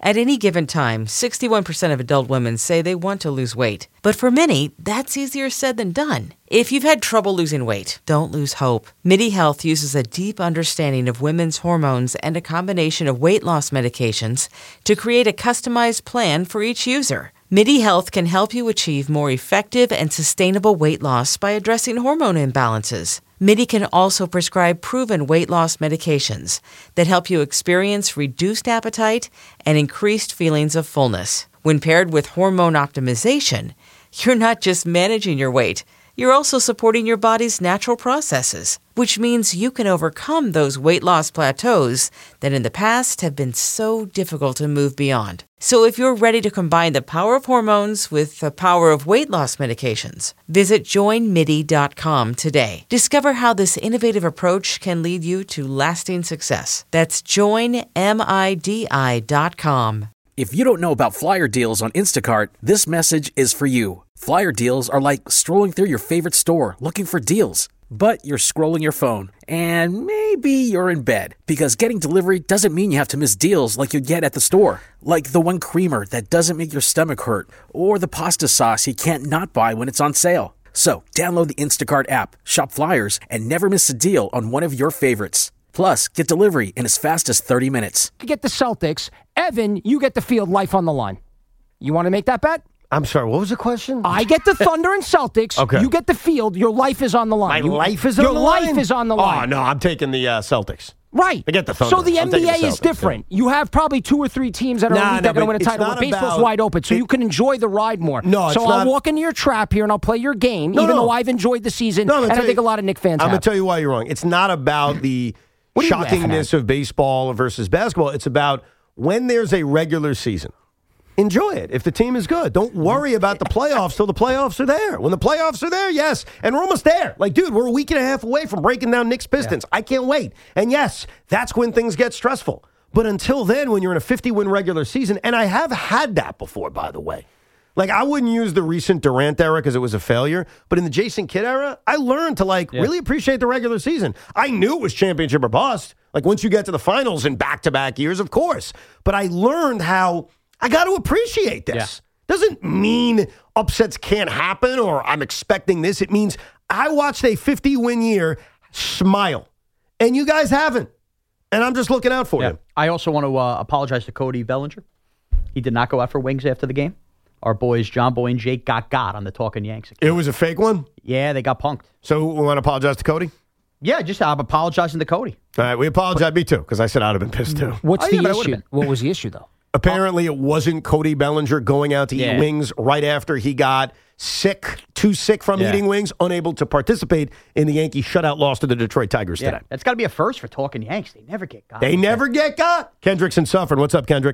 Speaker 11: At any given time, sixty-one percent of adult women say they want to lose weight. But for many, that's easier said than done. If you've had trouble losing weight, don't lose hope. MIDI Health uses a deep understanding of women's hormones and a combination of weight loss medications to create a customized plan for each user. MIDI Health can help you achieve more effective and sustainable weight loss by addressing hormone imbalances. MIDI can also prescribe proven weight loss medications that help you experience reduced appetite and increased feelings of fullness. When paired with hormone optimization, you're not just managing your weight, you're also supporting your body's natural processes, which means you can overcome those weight loss plateaus that in the past have been so difficult to move beyond. So if you're ready to combine the power of hormones with the power of weight loss medications, visit join midi dot com today. Discover how this innovative approach can lead you to lasting success. That's join midi dot com.
Speaker 3: If you don't know about flyer deals on Instacart, this message is for you. Flyer deals are like strolling through your favorite store looking for deals. But you're scrolling your phone, and maybe you're in bed, because getting delivery doesn't mean you have to miss deals like you'd get at the store. Like the one creamer that doesn't make your stomach hurt, or the pasta sauce you can't not buy when it's on sale. So download the Instacart app, shop flyers, and never miss a deal on one of your favorites. Plus, get delivery in as fast as thirty minutes.
Speaker 7: You get the Celtics. Evan, you get the field, life on the line. You want to make that bet?
Speaker 4: I'm sorry, what was the question?
Speaker 7: I get the Thunder and Celtics.
Speaker 4: Okay.
Speaker 7: You get the field. Your life is on the line.
Speaker 4: My
Speaker 7: You-
Speaker 4: life is on
Speaker 7: your
Speaker 4: the line?
Speaker 7: life is on the line.
Speaker 4: Oh, no, I'm taking the uh, Celtics.
Speaker 7: Right.
Speaker 4: I get the Thunder.
Speaker 7: So the
Speaker 4: I'm
Speaker 7: N B A
Speaker 4: taking the
Speaker 7: is
Speaker 4: Celtics,
Speaker 7: different. You have probably two or three teams that are,
Speaker 4: Nah,
Speaker 7: elite
Speaker 4: no,
Speaker 7: that are going to
Speaker 4: but
Speaker 7: win a
Speaker 4: it's
Speaker 7: title.
Speaker 4: not
Speaker 7: But baseball's
Speaker 4: about-
Speaker 7: wide open, so
Speaker 4: it-
Speaker 7: you can enjoy the ride more.
Speaker 4: No, it's
Speaker 7: so
Speaker 4: not-
Speaker 7: I'll walk into your trap here and I'll play your game,
Speaker 4: No,
Speaker 7: even
Speaker 4: no.
Speaker 7: though I've enjoyed the season,
Speaker 4: No, I'm gonna
Speaker 7: and I
Speaker 4: tell
Speaker 7: think
Speaker 4: you-
Speaker 7: a lot of Knicks fans
Speaker 4: I'm going
Speaker 7: have.
Speaker 4: to tell you why you're wrong. It's not about the
Speaker 7: What are you laughing
Speaker 4: shockingness of baseball versus basketball. It's about when there's a regular season. Enjoy it. If the team is good, don't worry about the playoffs till the playoffs are there. When the playoffs are there, yes, and we're almost there. Like, dude, we're a week and a half away from breaking down Knicks Pistons. I can't wait. And yes, that's when things get stressful. But until then, when you're in a fifty-win regular season, and I have had that before, by the way. Like, I wouldn't use the recent Durant era because it was a failure, but in the Jason Kidd era, I learned to, like, really appreciate the regular season. I knew it was championship or bust. Like, once you get to the finals in back-to-back years, of course. But I learned how I got to appreciate this. Doesn't mean upsets can't happen or I'm expecting this. It means I watched a fifty-win year smile, and you guys haven't. And I'm just looking out for
Speaker 6: Yeah.
Speaker 4: you.
Speaker 6: I also want to uh, apologize to Cody Bellinger. He did not go out for wings after the game. Our boys, John Boy and Jake, got got on the Talking Yanks account.
Speaker 4: It was a fake one?
Speaker 6: Yeah, they got punked.
Speaker 4: So we want to apologize to Cody?
Speaker 6: Yeah, just I'm apologizing to Cody.
Speaker 4: All right, we apologize, me too, because I said I'd have been pissed too.
Speaker 7: What's
Speaker 6: Oh, yeah,
Speaker 7: the
Speaker 6: but I would've
Speaker 7: issue?
Speaker 6: been.
Speaker 7: What was the issue, though?
Speaker 4: Apparently, it wasn't Cody Bellinger going out to
Speaker 6: Yeah.
Speaker 4: eat wings right after he got sick, too sick from
Speaker 6: Yeah.
Speaker 4: eating wings, unable to participate in the Yankee shutout loss to the Detroit Tigers
Speaker 6: Yeah,
Speaker 4: today.
Speaker 6: that's got to be a first for Talking Yanks. They never get got.
Speaker 4: They never get got. Kendrick's in Suffern. What's up, Kendrick?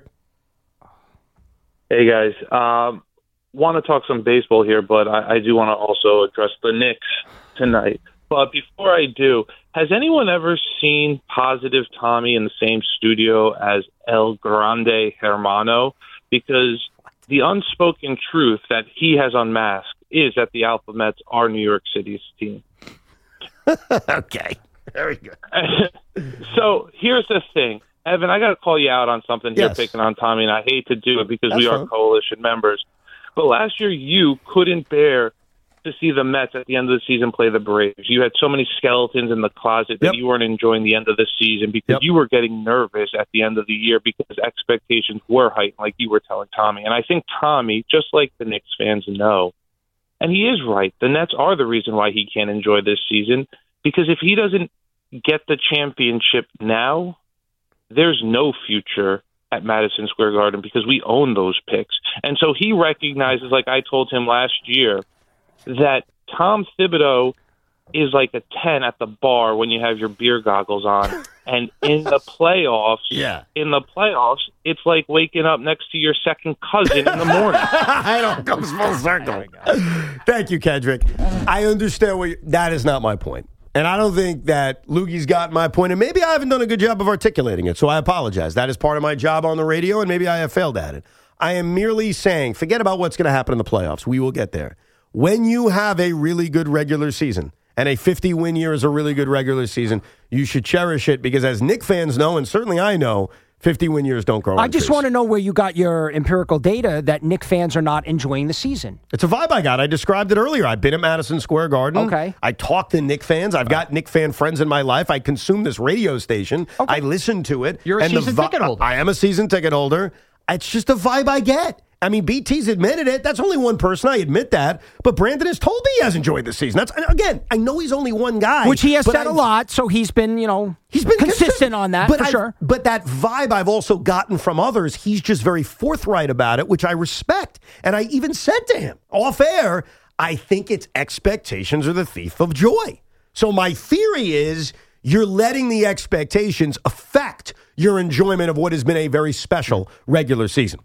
Speaker 13: Hey, guys. Um, want to talk some baseball here, but I, I do want to also address the Knicks tonight. But before I do, has anyone ever seen Positive Tommy in the same studio as El Grande Hermano? Because the unspoken truth that he has unmasked is that the Alpha Mets are New York City's team.
Speaker 4: Okay. Very good.
Speaker 13: So here's the thing. Evan, I got to call you out on something here,
Speaker 4: Yes.
Speaker 13: picking on Tommy, and I hate to do it because
Speaker 4: That's
Speaker 13: we are
Speaker 4: fine.
Speaker 13: coalition members. But last year, you couldn't bear to see the Mets at the end of the season play the Braves. You had so many skeletons in the closet that
Speaker 4: Yep.
Speaker 13: you weren't enjoying the end of the season because
Speaker 4: Yep.
Speaker 13: you were getting nervous at the end of the year because expectations were heightened, like you were telling Tommy. And I think Tommy, just like the Knicks fans know, and he is right, the Nets are the reason why he can't enjoy this season, because if he doesn't get the championship now, there's no future at Madison Square Garden because we own those picks. And so he recognizes, like I told him last year, that Tom Thibodeau is like a ten at the bar when you have your beer goggles on. And in the playoffs,
Speaker 4: Yeah.
Speaker 13: in the playoffs, it's like waking up next to your second cousin in the morning.
Speaker 4: I know. It comes full circle. Thank you, Kendrick. I understand what you, that is not my point. And I don't think that Loogie's got my point, and maybe I haven't done a good job of articulating it, so I apologize. That is part of my job on the radio, and maybe I have failed at it. I am merely saying, forget about what's going to happen in the playoffs. We will get there. When you have a really good regular season, and a fifty-win year is a really good regular season, you should cherish it, because as Knicks fans know, and certainly I know, fifty-win years don't grow on
Speaker 7: I just
Speaker 4: trees.
Speaker 7: want to know where you got your empirical data that Knick fans are not enjoying the season.
Speaker 4: It's a vibe I got. I described it earlier. I've been at Madison Square Garden.
Speaker 7: Okay.
Speaker 4: I talk to Knick fans. I've got Knick fan friends in my life. I consume this radio station.
Speaker 6: Okay.
Speaker 4: I listen to it.
Speaker 6: You're a
Speaker 4: and the
Speaker 6: season
Speaker 4: vi-
Speaker 6: ticket holder.
Speaker 4: I am a season ticket holder. It's just a vibe I get. I mean, B T's admitted it. That's only one person. I admit that. But Brandon has told me he has enjoyed the season. That's, and again, I know he's only one guy.
Speaker 7: Which he has
Speaker 4: but
Speaker 7: said
Speaker 4: I've-
Speaker 7: a lot, so he's been, you know,
Speaker 4: He's been
Speaker 7: consistent on that,
Speaker 4: but
Speaker 7: for
Speaker 4: I've-
Speaker 7: sure.
Speaker 4: But that vibe I've also gotten from others, he's just very forthright about it, which I respect. And I even said to him off air, I think it's expectations are the thief of joy. So my theory is you're letting the expectations affect your enjoyment of what has been a very special regular season.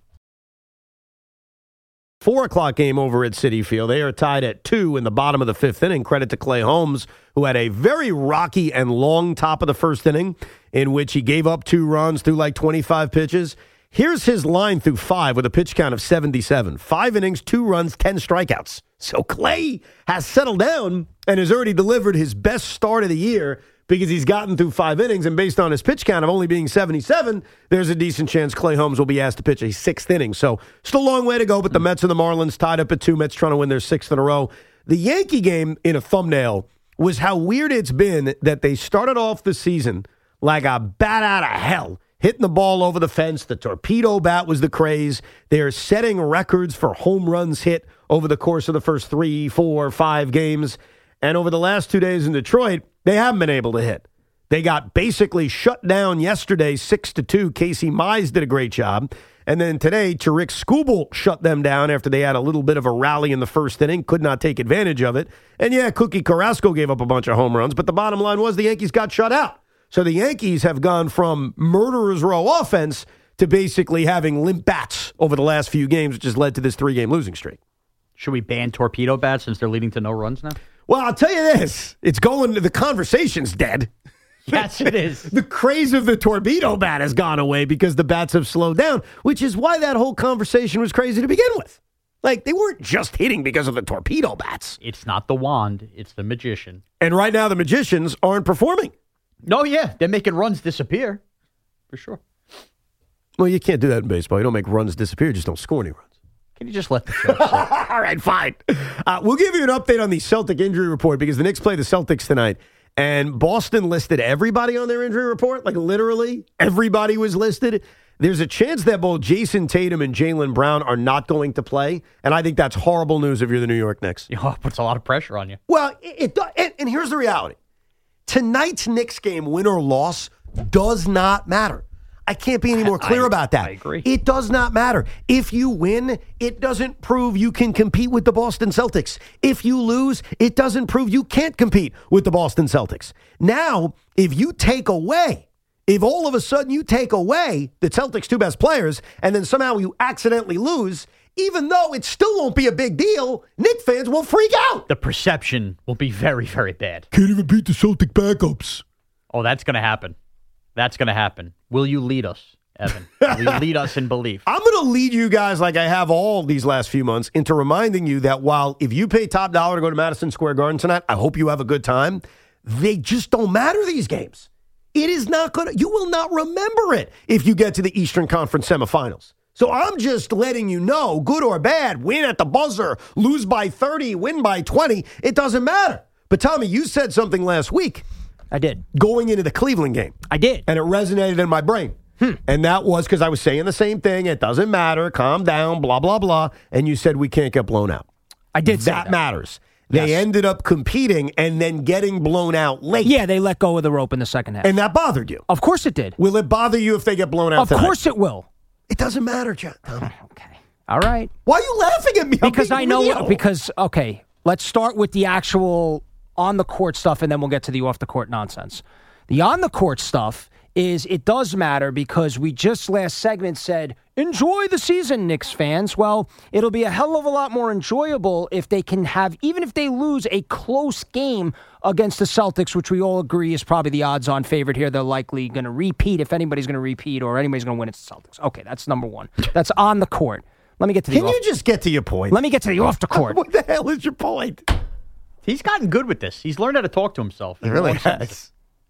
Speaker 4: Four o'clock game over at Citi Field. They are tied at two in the bottom of the fifth inning. Credit to Clay Holmes, who had a very rocky and long top of the first inning in which he gave up two runs through like twenty-five pitches. Here's his line through five with a pitch count of seventy-seven. Five innings, two runs, ten strikeouts. So Clay has settled down and has already delivered his best start of the year because he's gotten through five innings, and based on his pitch count of only being seventy-seven, there's a decent chance Clay Holmes will be asked to pitch a sixth inning. So still a long way to go, but the Mets and the Marlins tied up at two. Mets trying to win their sixth in a row. The Yankee game in a thumbnail was how weird it's been that they started off the season like a bat out of hell, hitting the ball over the fence. The torpedo bat was the craze. They're setting records for home runs hit over the course of the first three, four, five games. And over the last two days in Detroit, they haven't been able to hit. They got basically shut down yesterday, six to two. Casey Mize did a great job. And then today, Tariq Skubal shut them down after they had a little bit of a rally in the first inning, could not take advantage of it. And yeah, Cookie Carrasco gave up a bunch of home runs, but the bottom line was the Yankees got shut out. So the Yankees have gone from murderer's row offense to basically having limp bats over the last few games, which has led to this three-game losing streak.
Speaker 6: Should we ban torpedo bats since they're leading to no runs now?
Speaker 4: Well, I'll tell you this. It's going to the conversation's dead.
Speaker 6: Yes, it is.
Speaker 4: The craze of the torpedo bat has gone away because the bats have slowed down, which is why that whole conversation was crazy to begin with. Like, they weren't just hitting because of the torpedo bats.
Speaker 6: It's not the wand. It's the magician.
Speaker 4: And right now, the magicians aren't performing.
Speaker 6: No, yeah. They're making runs disappear. For sure.
Speaker 4: Well, you can't do that in baseball. You don't make runs disappear. You just don't score any runs.
Speaker 6: Can you just let the show
Speaker 4: All right, fine. Uh, we'll give you an update on the Celtic injury report because the Knicks play the Celtics tonight. And Boston listed everybody on their injury report. Like, literally, everybody was listed. There's a chance that both Jason Tatum and Jaylen Brown are not going to play. And I think that's horrible news if you're the New York Knicks.
Speaker 6: Oh, it puts a lot of pressure on you.
Speaker 4: Well, it, it and, and here's the reality. Tonight's Knicks game, win or loss, does not matter. I can't be any more clear
Speaker 6: I,
Speaker 4: about that.
Speaker 6: I agree.
Speaker 4: It does not matter. If you win, it doesn't prove you can compete with the Boston Celtics. If you lose, it doesn't prove you can't compete with the Boston Celtics. Now, if you take away, if all of a sudden you take away the Celtics' two best players, and then somehow you accidentally lose, even though it still won't be a big deal, Knicks fans will freak out.
Speaker 6: The perception will be very, very bad.
Speaker 4: Can't even beat the Celtic backups.
Speaker 6: Oh, that's going to happen. That's going to happen. Will you lead us, Evan? Will you lead us in belief?
Speaker 4: I'm going to lead you guys like I have all these last few months into reminding you that while if you pay top dollar to go to Madison Square Garden tonight, I hope you have a good time. They just don't matter, these games. It is not going to, you will not remember it if you get to the Eastern Conference semifinals. So I'm just letting you know, good or bad, win at the buzzer, lose by thirty, win by twenty, it doesn't matter. But Tommy, you said something last week.
Speaker 7: I did.
Speaker 4: Going into the Cleveland game.
Speaker 7: I did.
Speaker 4: And it resonated in my brain. Hmm. And that was because I was saying the same thing. It doesn't matter. Calm down, blah, blah, blah. And you said we can't get blown out.
Speaker 7: I did say
Speaker 4: that.
Speaker 7: that.
Speaker 4: matters. They
Speaker 7: Yes.
Speaker 4: ended up competing and then getting blown out late.
Speaker 7: Yeah, they let go of the rope in the second half.
Speaker 4: And that bothered you.
Speaker 7: Of course it did.
Speaker 4: Will it bother you if they get blown out
Speaker 7: Of
Speaker 4: tonight?
Speaker 7: course it will.
Speaker 4: It doesn't matter, John. Tommy.
Speaker 7: Okay. All right.
Speaker 4: Why are you laughing at me? I'm
Speaker 7: Because
Speaker 4: being
Speaker 7: I know,
Speaker 4: real.
Speaker 7: because, okay, let's start with the actual on-the-court stuff, and then we'll get to the off-the-court nonsense. The on-the-court stuff is it does matter because we just last segment said, enjoy the season, Knicks fans. Well, it'll be a hell of a lot more enjoyable if they can have, even if they lose a close game against the Celtics, which we all agree is probably the odds-on favorite here. They're likely going to repeat, if anybody's going to repeat or anybody's going to win, it's the Celtics. Okay, that's number one. That's on the court. Let me get to the
Speaker 4: Can
Speaker 7: off-
Speaker 4: you just get to your point?
Speaker 7: Let me get to the off-the-court.
Speaker 4: What the hell is your point?
Speaker 6: He's gotten good with this. He's learned how to talk to himself.
Speaker 4: He really has.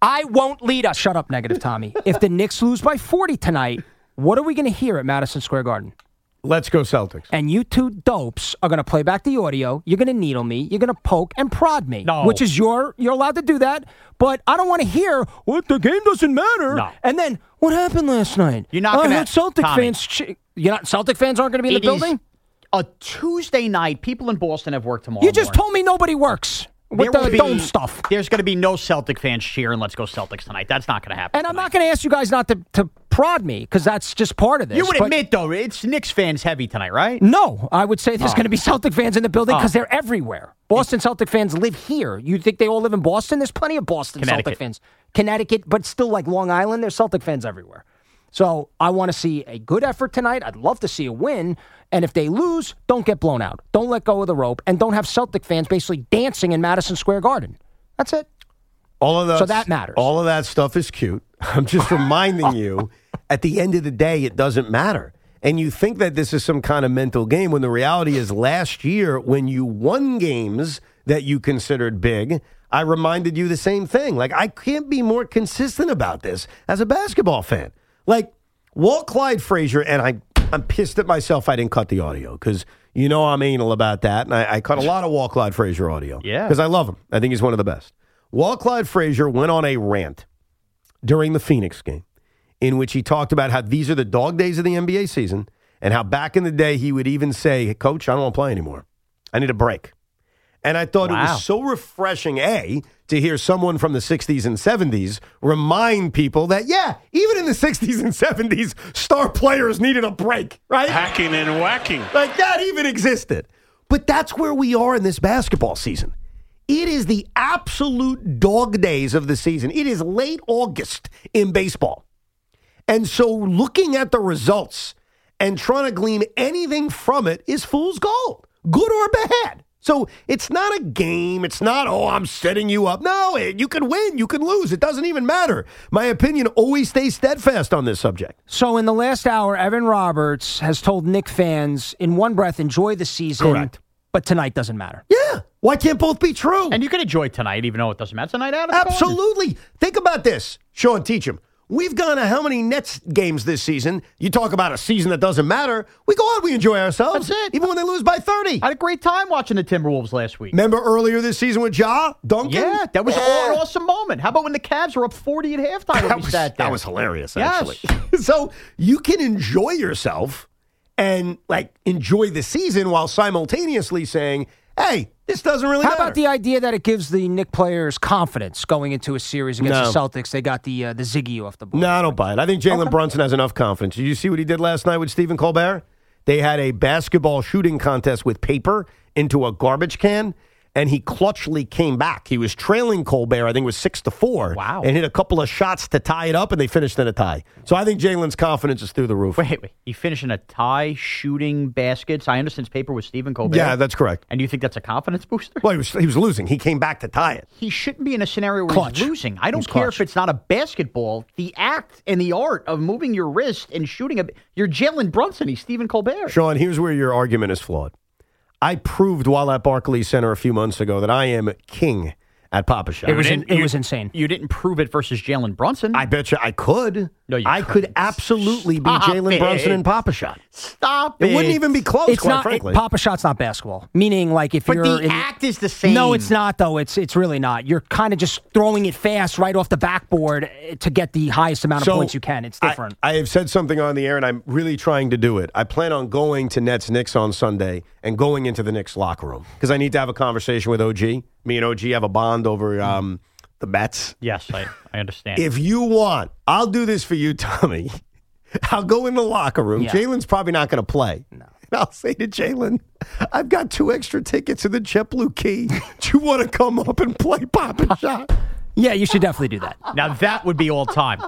Speaker 7: I won't lead us. Shut up, negative Tommy. If the Knicks lose by forty tonight, what are we going to hear at Madison Square Garden?
Speaker 4: Let's go Celtics.
Speaker 7: And you two dopes are going to play back the audio. You're going to needle me. You're going to poke and prod me.
Speaker 6: No.
Speaker 7: Which is your, you're allowed to do that. But I don't want to hear, what, the game doesn't matter.
Speaker 6: No.
Speaker 7: And then, what happened last night?
Speaker 6: You're not
Speaker 7: I
Speaker 6: gonna-
Speaker 7: heard Celtic
Speaker 6: Tommy.
Speaker 7: fans. Ch- you're not, Celtic fans aren't going to be in
Speaker 6: It
Speaker 7: the
Speaker 6: is
Speaker 7: building?
Speaker 6: a Tuesday night. People in Boston have work tomorrow
Speaker 7: You just
Speaker 6: morning.
Speaker 7: told me nobody works with
Speaker 6: There will
Speaker 7: the
Speaker 6: be-
Speaker 7: dome stuff.
Speaker 6: There's going to be no Celtic fans cheering, let's go Celtics tonight. That's not going to happen.
Speaker 7: And I'm not going to ask you guys not to, to prod me, because that's just part of this.
Speaker 6: You would
Speaker 7: but-
Speaker 6: admit, though, it's Knicks fans heavy tonight, right?
Speaker 7: No, I would say there's
Speaker 6: Oh.
Speaker 7: going to be Celtic fans in the building because
Speaker 6: Oh.
Speaker 7: they're everywhere. Boston Celtic fans live here. You think they all live in Boston? There's plenty of Boston Celtic
Speaker 6: Connecticut.
Speaker 7: fans. Connecticut, but still like Long Island, there's Celtic fans everywhere. So I want to see a good effort tonight. I'd love to see a win. And if they lose, don't get blown out. Don't let go of the rope. And don't have Celtic fans basically dancing in Madison Square Garden. That's it.
Speaker 4: All of that,
Speaker 7: So that matters.
Speaker 4: All of that stuff is cute. I'm just reminding you, at the end of the day, it doesn't matter. And you think that this is some kind of mental game when the reality is last year when you won games that you considered big, I reminded you the same thing. Like, I can't be more consistent about this as a basketball fan. Like, Walt Clyde Frazier, and I, I'm pissed at myself I didn't cut the audio because you know I'm anal about that. And I, I cut a lot of Walt Clyde Frazier audio.
Speaker 6: Yeah.
Speaker 4: Because I love him. I think he's one of the best. Walt Clyde Frazier went on a rant during the Phoenix game in which he talked about how these are the dog days of the N B A season and how back in the day he would even say, hey, Coach, I don't want to play anymore. I need a break. And I thought
Speaker 6: Wow.
Speaker 4: it was so refreshing, A, to hear someone from the sixties and seventies remind people that, yeah, even in the sixties and seventies, star players needed a break, right?
Speaker 14: Hacking and whacking.
Speaker 4: Like that even existed. But that's where we are in this basketball season. It is the absolute dog days of the season. It is late August in baseball. And so looking at the results and trying to glean anything from it is fool's gold, good or bad. So it's not a game. It's not, oh, I'm setting you up. No, you can win. You can lose. It doesn't even matter. My opinion always stays steadfast on this subject.
Speaker 7: So in the last hour, Evan Roberts has told Knick fans in one breath, enjoy the season.
Speaker 4: Correct.
Speaker 7: But tonight doesn't matter.
Speaker 4: Yeah. Why can't both be true?
Speaker 6: And you can enjoy tonight, even though it doesn't matter. It's a night out. Of the Garden.
Speaker 4: Absolutely. Think about this. Sean, teach him. We've gone to how many Nets games this season? You talk about a season that doesn't matter. We go out, we enjoy ourselves.
Speaker 6: That's it.
Speaker 4: Even when they lose by thirty.
Speaker 6: I had a great time watching the Timberwolves last week.
Speaker 4: Remember earlier this season with Ja Duncan?
Speaker 6: Yeah, that was an awesome moment. How about when the Cavs were up forty at halftime when
Speaker 4: That
Speaker 6: we
Speaker 4: was,
Speaker 6: sat there?
Speaker 4: that was hilarious,
Speaker 6: Yes.
Speaker 4: actually. So you can enjoy yourself and like enjoy the season while simultaneously saying, hey, this doesn't really
Speaker 7: How
Speaker 4: matter.
Speaker 7: about the idea that it gives the Knick players confidence going into a series against
Speaker 4: No.
Speaker 7: the Celtics? They got the uh, the Ziggy off the board.
Speaker 4: No, I don't buy it. I think Jalen Brunson has enough confidence. Did you see what he did last night with Stephen Colbert? They had a basketball shooting contest with paper into a garbage can, and he clutchly came back. He was trailing Colbert, I think it was six to four.
Speaker 6: Wow.
Speaker 4: And hit a couple of shots to tie it up, and they finished in a tie. So I think Jalen's confidence is through the roof.
Speaker 6: Wait, wait. You finish in a tie shooting baskets. I understand it's paper with Stephen Colbert.
Speaker 4: Yeah, that's correct.
Speaker 6: And you think that's a confidence booster?
Speaker 4: Well, he was, he was losing. He came back to tie it.
Speaker 6: He shouldn't be in a scenario where
Speaker 7: Clutch.
Speaker 6: he's losing. I don't
Speaker 4: He's
Speaker 6: care
Speaker 4: clutch.
Speaker 6: if it's not a basketball. The act and the art of moving your wrist and shooting a. You're Jalen Brunson. He's Stephen Colbert.
Speaker 4: Sean, here's where your argument is flawed. I proved while at Barclays Center a few months ago that I am king at Papa Shot.
Speaker 7: It was
Speaker 6: You
Speaker 7: in,
Speaker 6: didn't-
Speaker 7: it
Speaker 6: you-
Speaker 7: was insane.
Speaker 6: You didn't prove it versus Jalen Brunson.
Speaker 4: I bet you I could.
Speaker 6: No, you
Speaker 4: I could
Speaker 6: couldn't.
Speaker 4: absolutely be
Speaker 6: Stop
Speaker 4: Jalen
Speaker 6: it.
Speaker 4: Brunson and Papa Shot.
Speaker 6: Stop
Speaker 4: It
Speaker 6: it.
Speaker 4: wouldn't even be close,
Speaker 7: It's
Speaker 4: quite
Speaker 7: not.
Speaker 4: frankly.
Speaker 7: It, Papa Shot's not basketball. Meaning, like if
Speaker 6: But
Speaker 7: you're
Speaker 6: the
Speaker 7: in,
Speaker 6: act is the same.
Speaker 7: No, it's not though. It's it's really not. You're kind of just throwing it fast right off the backboard eh, to get the highest amount of
Speaker 4: So,
Speaker 7: points you can. It's different.
Speaker 4: I, I have said something on the air, and I'm really trying to do it. I plan on going to Nets Knicks on Sunday and going into the Knicks locker room because I need to have a conversation with O G. Me and O G have a bond over um, the Mets.
Speaker 6: Yes, I, I understand.
Speaker 4: If you want, I'll do this for you, Tommy. I'll go in the locker room.
Speaker 7: Yeah.
Speaker 4: Jalen's probably not going to play. No. And I'll say to Jalen, I've got two extra tickets in the JetBlue Key. Do you want to come up and play Papa Shot?
Speaker 7: Yeah, you should definitely do that.
Speaker 6: now that would be all time.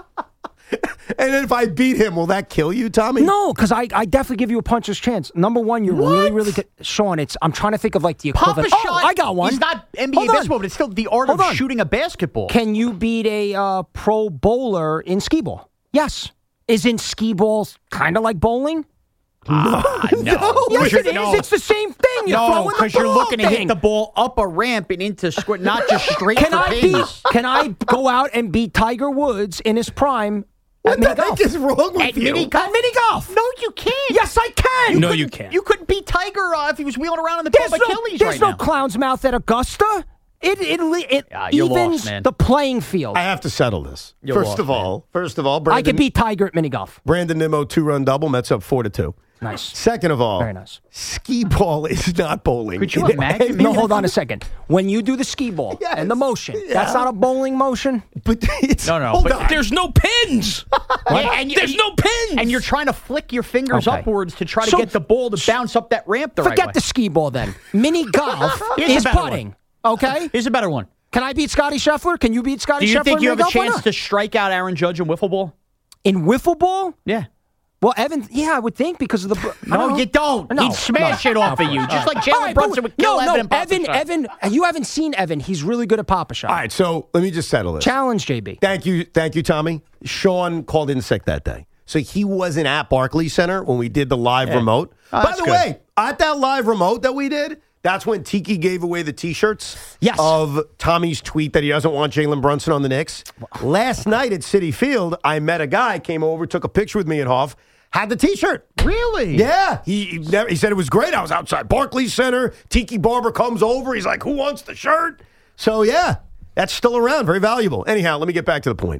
Speaker 4: And if I beat him, will that kill you, Tommy?
Speaker 7: No, because I, I definitely give you a puncher's chance. Number one, you're really, really good. Sean, it's I'm trying to think of like the
Speaker 6: Papa
Speaker 7: equivalent.
Speaker 6: Shot.
Speaker 7: Oh, I got one.
Speaker 6: He's not N B A
Speaker 7: Hold on.
Speaker 6: basketball, but it's still the art
Speaker 7: Hold
Speaker 6: of
Speaker 7: on.
Speaker 6: shooting a basketball.
Speaker 7: Can you beat a uh, pro bowler in skee ball? Yes. Isn't skee ball kind of like bowling?
Speaker 6: Ah, no.
Speaker 7: No, yes,
Speaker 6: You're-
Speaker 7: it is.
Speaker 6: no.
Speaker 7: It's the same thing. You're
Speaker 6: No,
Speaker 7: throwing the
Speaker 6: because you're
Speaker 7: ball
Speaker 6: looking to hit
Speaker 7: thing.
Speaker 6: the ball up a ramp and into square, not just straight
Speaker 7: Can
Speaker 6: for
Speaker 7: I
Speaker 6: pins.
Speaker 7: beat? Can I go out and beat Tiger Woods in his prime
Speaker 4: What
Speaker 7: at
Speaker 4: the
Speaker 7: mini golf?
Speaker 4: heck is wrong with
Speaker 6: At
Speaker 4: you?
Speaker 6: mini golf?
Speaker 7: At mini golf?
Speaker 6: No, you can't.
Speaker 7: Yes, I can.
Speaker 14: No,
Speaker 6: couldn't-
Speaker 14: you can't.
Speaker 6: You couldn't beat Tiger uh, if he was wheeling around in the
Speaker 7: There's
Speaker 6: Bob
Speaker 7: no,
Speaker 6: Achilles
Speaker 7: there's
Speaker 6: right
Speaker 7: no
Speaker 6: now.
Speaker 7: clown's mouth at Augusta. It it it
Speaker 6: Yeah, you're
Speaker 7: evens
Speaker 6: lost, man.
Speaker 7: the playing field.
Speaker 4: I have to settle this.
Speaker 6: You're
Speaker 4: first
Speaker 6: lost,
Speaker 4: of all, first of all, Brandon,
Speaker 7: I could beat Tiger at mini golf.
Speaker 4: Brandon Nimmo two run double. Mets up four to two.
Speaker 7: Nice.
Speaker 4: Second of all,
Speaker 7: Very nice.
Speaker 4: skee ball is not bowling.
Speaker 6: Could you
Speaker 4: It-
Speaker 6: imagine?
Speaker 7: No, hold on a second. When you do the skee ball
Speaker 4: Yes.
Speaker 7: and the motion,
Speaker 4: Yeah.
Speaker 7: that's not a bowling motion.
Speaker 4: But it's
Speaker 6: No, no,
Speaker 4: Hold
Speaker 6: but
Speaker 4: on.
Speaker 14: There's no pins.
Speaker 6: Yeah, and you-
Speaker 14: There's no pins.
Speaker 6: And you're trying to flick your fingers
Speaker 7: Okay.
Speaker 6: upwards to try to
Speaker 7: So-
Speaker 6: get the ball to bounce up that ramp the right
Speaker 7: Forget
Speaker 6: way.
Speaker 7: the skee ball then. Mini golf
Speaker 6: Here's a
Speaker 7: is
Speaker 6: better
Speaker 7: putting. Okay?
Speaker 6: Here's a better one.
Speaker 7: Can I beat Scotty Scheffler? Can you beat Scotty
Speaker 6: Do you
Speaker 7: Scheffler?
Speaker 6: think
Speaker 7: in
Speaker 6: you
Speaker 7: mini
Speaker 6: have a
Speaker 7: golf or
Speaker 6: chance
Speaker 7: not?
Speaker 6: to strike out Aaron Judge in wiffle ball?
Speaker 7: in wiffle ball?
Speaker 6: Yeah.
Speaker 7: Well, Evan, yeah, I would think because of the. I
Speaker 6: No,
Speaker 7: don't know.
Speaker 6: you don't.
Speaker 7: No,
Speaker 6: He'd smash
Speaker 7: no.
Speaker 6: it off
Speaker 7: No,
Speaker 6: of you,
Speaker 7: all
Speaker 6: just
Speaker 7: right.
Speaker 6: like Jalen
Speaker 7: All right,
Speaker 6: Brunson
Speaker 7: but
Speaker 6: would kill
Speaker 7: no,
Speaker 6: Evan
Speaker 7: no,
Speaker 6: in Papa
Speaker 7: Evan,
Speaker 6: Shot.
Speaker 7: Evan, you haven't seen Evan. He's really good at Papa Shot.
Speaker 4: All right, so let me just settle this.
Speaker 7: Challenge, J B.
Speaker 4: Thank you, thank you, Tommy. Sean called in sick that day, so he wasn't at Barclays Center when we did the live
Speaker 6: Yeah.
Speaker 4: remote.
Speaker 6: Oh,
Speaker 4: By
Speaker 6: that's
Speaker 4: the
Speaker 6: good.
Speaker 4: way, at that live remote that we did, that's when Tiki gave away the T-shirts
Speaker 7: Yes.
Speaker 4: of Tommy's tweet that he doesn't want Jalen Brunson on the Knicks. Last night at Citi Field, I met a guy, came over, took a picture with me at Hoff, had the T-shirt.
Speaker 6: Really?
Speaker 4: Yeah, he he, never, he said it was great. I was outside Barclays Center. Tiki Barber comes over. He's like, "Who wants the shirt?" So yeah, that's still around. Very valuable. Anyhow, let me get back to the point.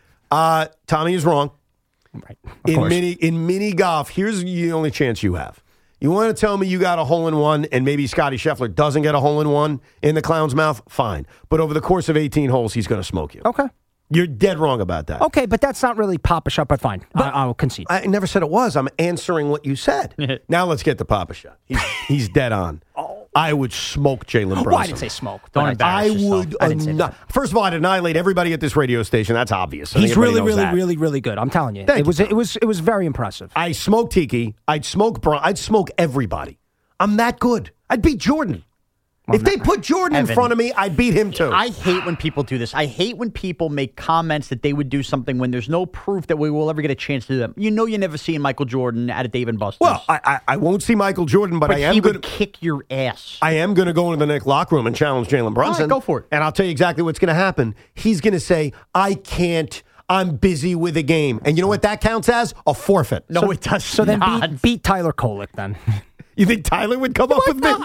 Speaker 4: Uh, Tommy is wrong.
Speaker 7: Right. Of
Speaker 4: In
Speaker 7: course.
Speaker 4: mini in mini golf, here's the only chance you have. You want to tell me you got a hole in one, and maybe Scotty Scheffler doesn't get a hole in one in the clown's mouth? Fine, but over the course of eighteen holes, he's going to smoke you.
Speaker 7: Okay.
Speaker 4: You're dead wrong about that.
Speaker 7: Okay, but that's not really Papa Shot, but fine. I, I'll concede.
Speaker 4: I never said it was. I'm answering what you said. Now let's get to Papa Shot. He's, he's dead on. I would smoke Jalen Brunson.
Speaker 7: Well, I didn't say smoke.
Speaker 6: Don't
Speaker 7: but
Speaker 6: embarrass
Speaker 4: I
Speaker 6: yourself.
Speaker 4: would
Speaker 7: I didn't say
Speaker 4: anni- First of all, I'd annihilate everybody at this radio station. That's obvious. I think
Speaker 7: He's
Speaker 4: everybody
Speaker 7: really,
Speaker 4: knows
Speaker 7: really,
Speaker 4: that.
Speaker 7: really, really good. I'm telling you.
Speaker 4: Thank
Speaker 7: it
Speaker 4: you,
Speaker 7: was
Speaker 4: Tom.
Speaker 7: it was it was very impressive.
Speaker 4: I smoke Tiki. I'd smoke Bron. I'd smoke everybody. I'm that good. I'd beat Jordan. If they put Jordan in
Speaker 6: Evan,
Speaker 4: front of me, I'd beat him too.
Speaker 6: I hate when people do this. I hate when people make comments that they would do something when there's no proof that we will ever get a chance to do them. You know, you never seen Michael Jordan at a Dave and Buster's.
Speaker 4: well, I, I I won't see Michael Jordan, but,
Speaker 6: but
Speaker 4: I am
Speaker 6: he
Speaker 4: going
Speaker 6: would kick your ass.
Speaker 4: I am going to go into the Knicks locker room and challenge Jalen Brunson.
Speaker 6: go for it.
Speaker 4: And I'll tell you exactly what's going to happen. He's going to say, "I can't. I'm busy with a game." And you know what that counts as? A forfeit.
Speaker 6: no, it does
Speaker 7: So then
Speaker 6: not.
Speaker 7: beat, beat Tyler Kolek then.
Speaker 4: You think Tyler would come up with me?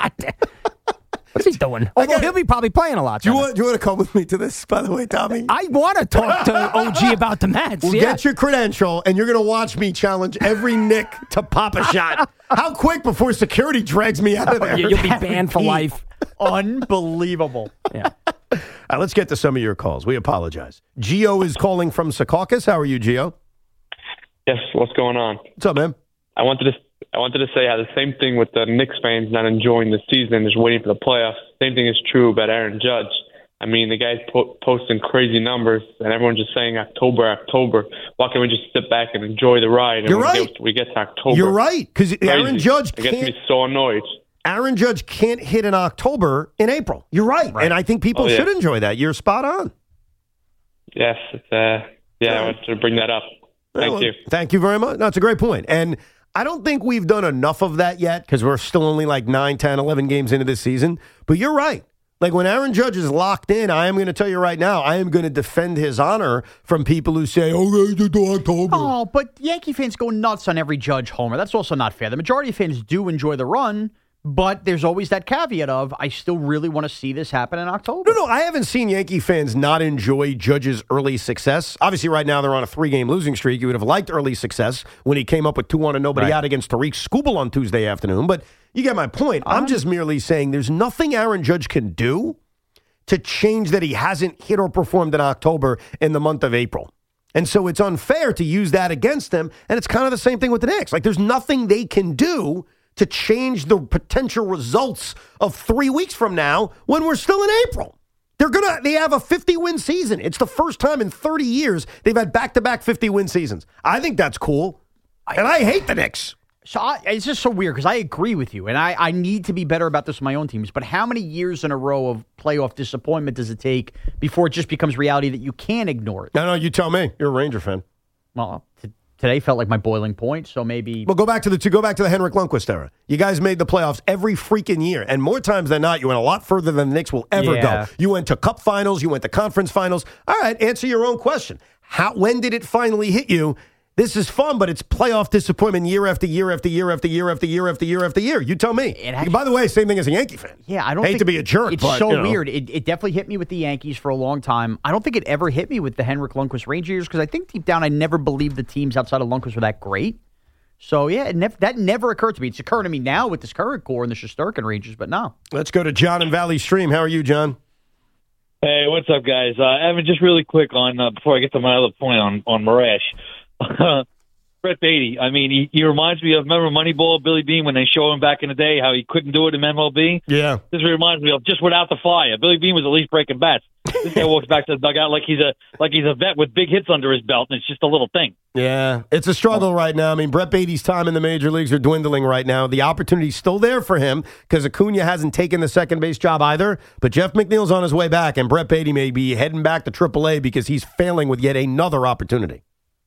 Speaker 7: What's he doing? Although he'll be probably playing a lot.
Speaker 4: Do you
Speaker 7: Tyler.
Speaker 4: want, do you want to come with me to this, by the way, Tommy?
Speaker 7: I want to talk to O G about the Mets.
Speaker 4: We'll
Speaker 7: yeah.
Speaker 4: get your credential, and you're going to watch me challenge every Nick to pop a shot. How quick before security drags me out of there?
Speaker 7: You- You'll be banned for life.
Speaker 6: Unbelievable.
Speaker 7: Yeah.
Speaker 4: All right, let's get to some of your calls. We apologize. Gio is calling from Secaucus. How are you, Gio?
Speaker 15: Yes, what's going on?
Speaker 4: What's up, man?
Speaker 15: I wanted to I wanted to say how the same thing with the Knicks fans not enjoying the season, just waiting for the playoffs. Same thing is true about Aaron Judge. I mean, the guy's po- posting crazy numbers, and everyone's just saying October, October. Why can't we just sit back and enjoy the ride? And
Speaker 4: You're
Speaker 15: when
Speaker 4: right.
Speaker 15: We get, we get to October.
Speaker 4: You're right, because Aaron
Speaker 15: Crazy.
Speaker 4: Judge
Speaker 15: It gets
Speaker 4: can't.
Speaker 15: me so annoyed.
Speaker 4: Aaron Judge can't hit in October in April. You're right, and I think people
Speaker 15: Oh, yeah.
Speaker 4: should enjoy that. You're spot on.
Speaker 15: Yes, it's, uh, yeah, I wanted to bring that up. Thank
Speaker 4: Well,
Speaker 15: you.
Speaker 4: Thank you very much. No, it's a great point. And I don't think we've done enough of that yet because we're still only like nine, ten, eleven games into this season. But you're right. Like when Aaron Judge is locked in, I am going to tell you right now, I am going to defend his honor from people who say, oh, they do October.
Speaker 6: Oh, but Yankee fans go nuts on every Judge homer. That's also not fair. The majority of fans do enjoy the run, but there's always that caveat of, I still really want to see this happen in October.
Speaker 4: No, no, I haven't seen Yankee fans not enjoy Judge's early success. Obviously, right now they're on a three-game losing streak. You would have liked early success when he came up with two one and nobody
Speaker 6: Right.
Speaker 4: out against Tariq Skubal on Tuesday afternoon. But you get my point. I'm just merely saying there's nothing Aaron Judge can do to change that he hasn't hit or performed in October in the month of April. And so it's unfair to use that against them. And it's kind of the same thing with the Knicks. Like there's nothing they can do to change the potential results of three weeks from now when we're still in April. They're gonna they have a fifty-win season. It's the first time in thirty years they've had back-to-back fifty-win seasons. I think that's cool. And I hate the Knicks.
Speaker 6: So I, it's just so weird because I agree with you, and I, I need to be better about this with my own teams. But how many years in a row of playoff disappointment does it take before it just becomes reality that you can't ignore it?
Speaker 4: No, no, you tell me. You're a Ranger fan.
Speaker 6: Well, to today felt like my boiling point, so maybe...
Speaker 4: Well, go back to the to go back to the Henrik Lundqvist era. You guys made the playoffs every freaking year, and more times than not, you went a lot further than the Knicks will ever
Speaker 6: Yeah.
Speaker 4: go. You went to Cup Finals, you went to Conference Finals. All right, answer your own question. How? When did it finally hit you? This is fun, but it's playoff disappointment year after year after year after year after year after year after year. You tell me.
Speaker 6: actually-
Speaker 4: By the way, same thing as a Yankee fan.
Speaker 6: Yeah, I don't
Speaker 4: hate
Speaker 6: think,
Speaker 4: to be a jerk,
Speaker 6: It's
Speaker 4: but
Speaker 6: so
Speaker 4: you know.
Speaker 6: weird. It, it definitely hit me with the Yankees for a long time. I don't think it ever hit me with the Henrik Lundqvist Ranger years because I think deep down I never believed the teams outside of Lundqvist were that great. So, yeah, it nev- that never occurred to me. It's occurring to me now with this current core and the Shesterkin Rangers, but no.
Speaker 4: Let's go to John in Valley Stream. How are you, John?
Speaker 14: Hey, what's up, guys? Uh, Evan, just really quick on uh, before I get to my other point on on Marash. Brett Beatty. I mean, he, he reminds me of, remember Moneyball, Billy Bean, when they show him back in the day how he couldn't do it in M L B?
Speaker 4: Yeah.
Speaker 14: This reminds me of just without the fire. Billy Bean was at least breaking bats. This guy walks back to the dugout like he's a like he's a vet with big hits under his belt, and it's just a little thing.
Speaker 4: Yeah, it's a struggle right now. I mean, Brett Beatty's time in the major leagues are dwindling right now. The opportunity's still there for him because Acuna hasn't taken the second base job either. But Jeff McNeil's on his way back, and Brett Beatty may be heading back to triple A because he's failing with yet another opportunity.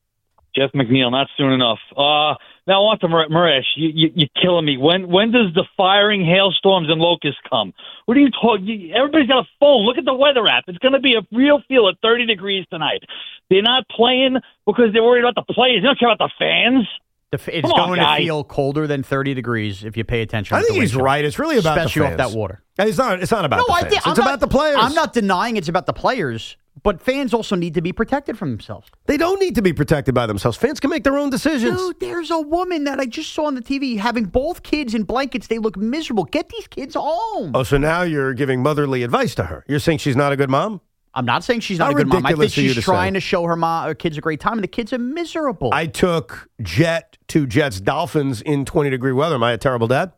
Speaker 14: Jeff McNeil, not soon enough. Uh, now on to Mar- Marash. You, you, you're killing me. When when does the firing hailstorms and locusts come? What are you talking? Everybody's got a phone. Look at the weather app. It's going to be a real feel at thirty degrees tonight. They're not playing because they're worried about the players. They don't care about the fans.
Speaker 6: The f- It's
Speaker 14: Come on,
Speaker 6: going
Speaker 14: guy.
Speaker 6: to feel colder than thirty degrees if you pay attention.
Speaker 4: I
Speaker 6: with
Speaker 4: think
Speaker 6: the
Speaker 4: he's
Speaker 6: wind chill.
Speaker 4: right. It's really about the
Speaker 6: Especially
Speaker 4: fans.
Speaker 6: off that water.
Speaker 4: It's not. It's not about
Speaker 6: No,
Speaker 4: the
Speaker 6: I
Speaker 4: fans.
Speaker 6: did- I'm
Speaker 4: It's
Speaker 6: not-
Speaker 4: about the players.
Speaker 6: I'm not denying it's about the players, but fans also need to be protected from themselves.
Speaker 4: They don't need to be protected by themselves. Fans can make their own decisions.
Speaker 6: Dude, there's a woman that I just saw on the T V having both kids in blankets. They look miserable. Get these kids home.
Speaker 4: Oh, so now you're giving motherly advice to her. You're saying she's not a good mom?
Speaker 6: I'm not saying she's not
Speaker 4: How
Speaker 6: a good mom. I think
Speaker 4: ridiculous of you
Speaker 6: she's
Speaker 4: to
Speaker 6: trying
Speaker 4: say.
Speaker 6: to show her mom, her kids a great time, and the kids are miserable.
Speaker 4: I took Jet to Jets Dolphins in twenty degree weather. Am I a terrible dad?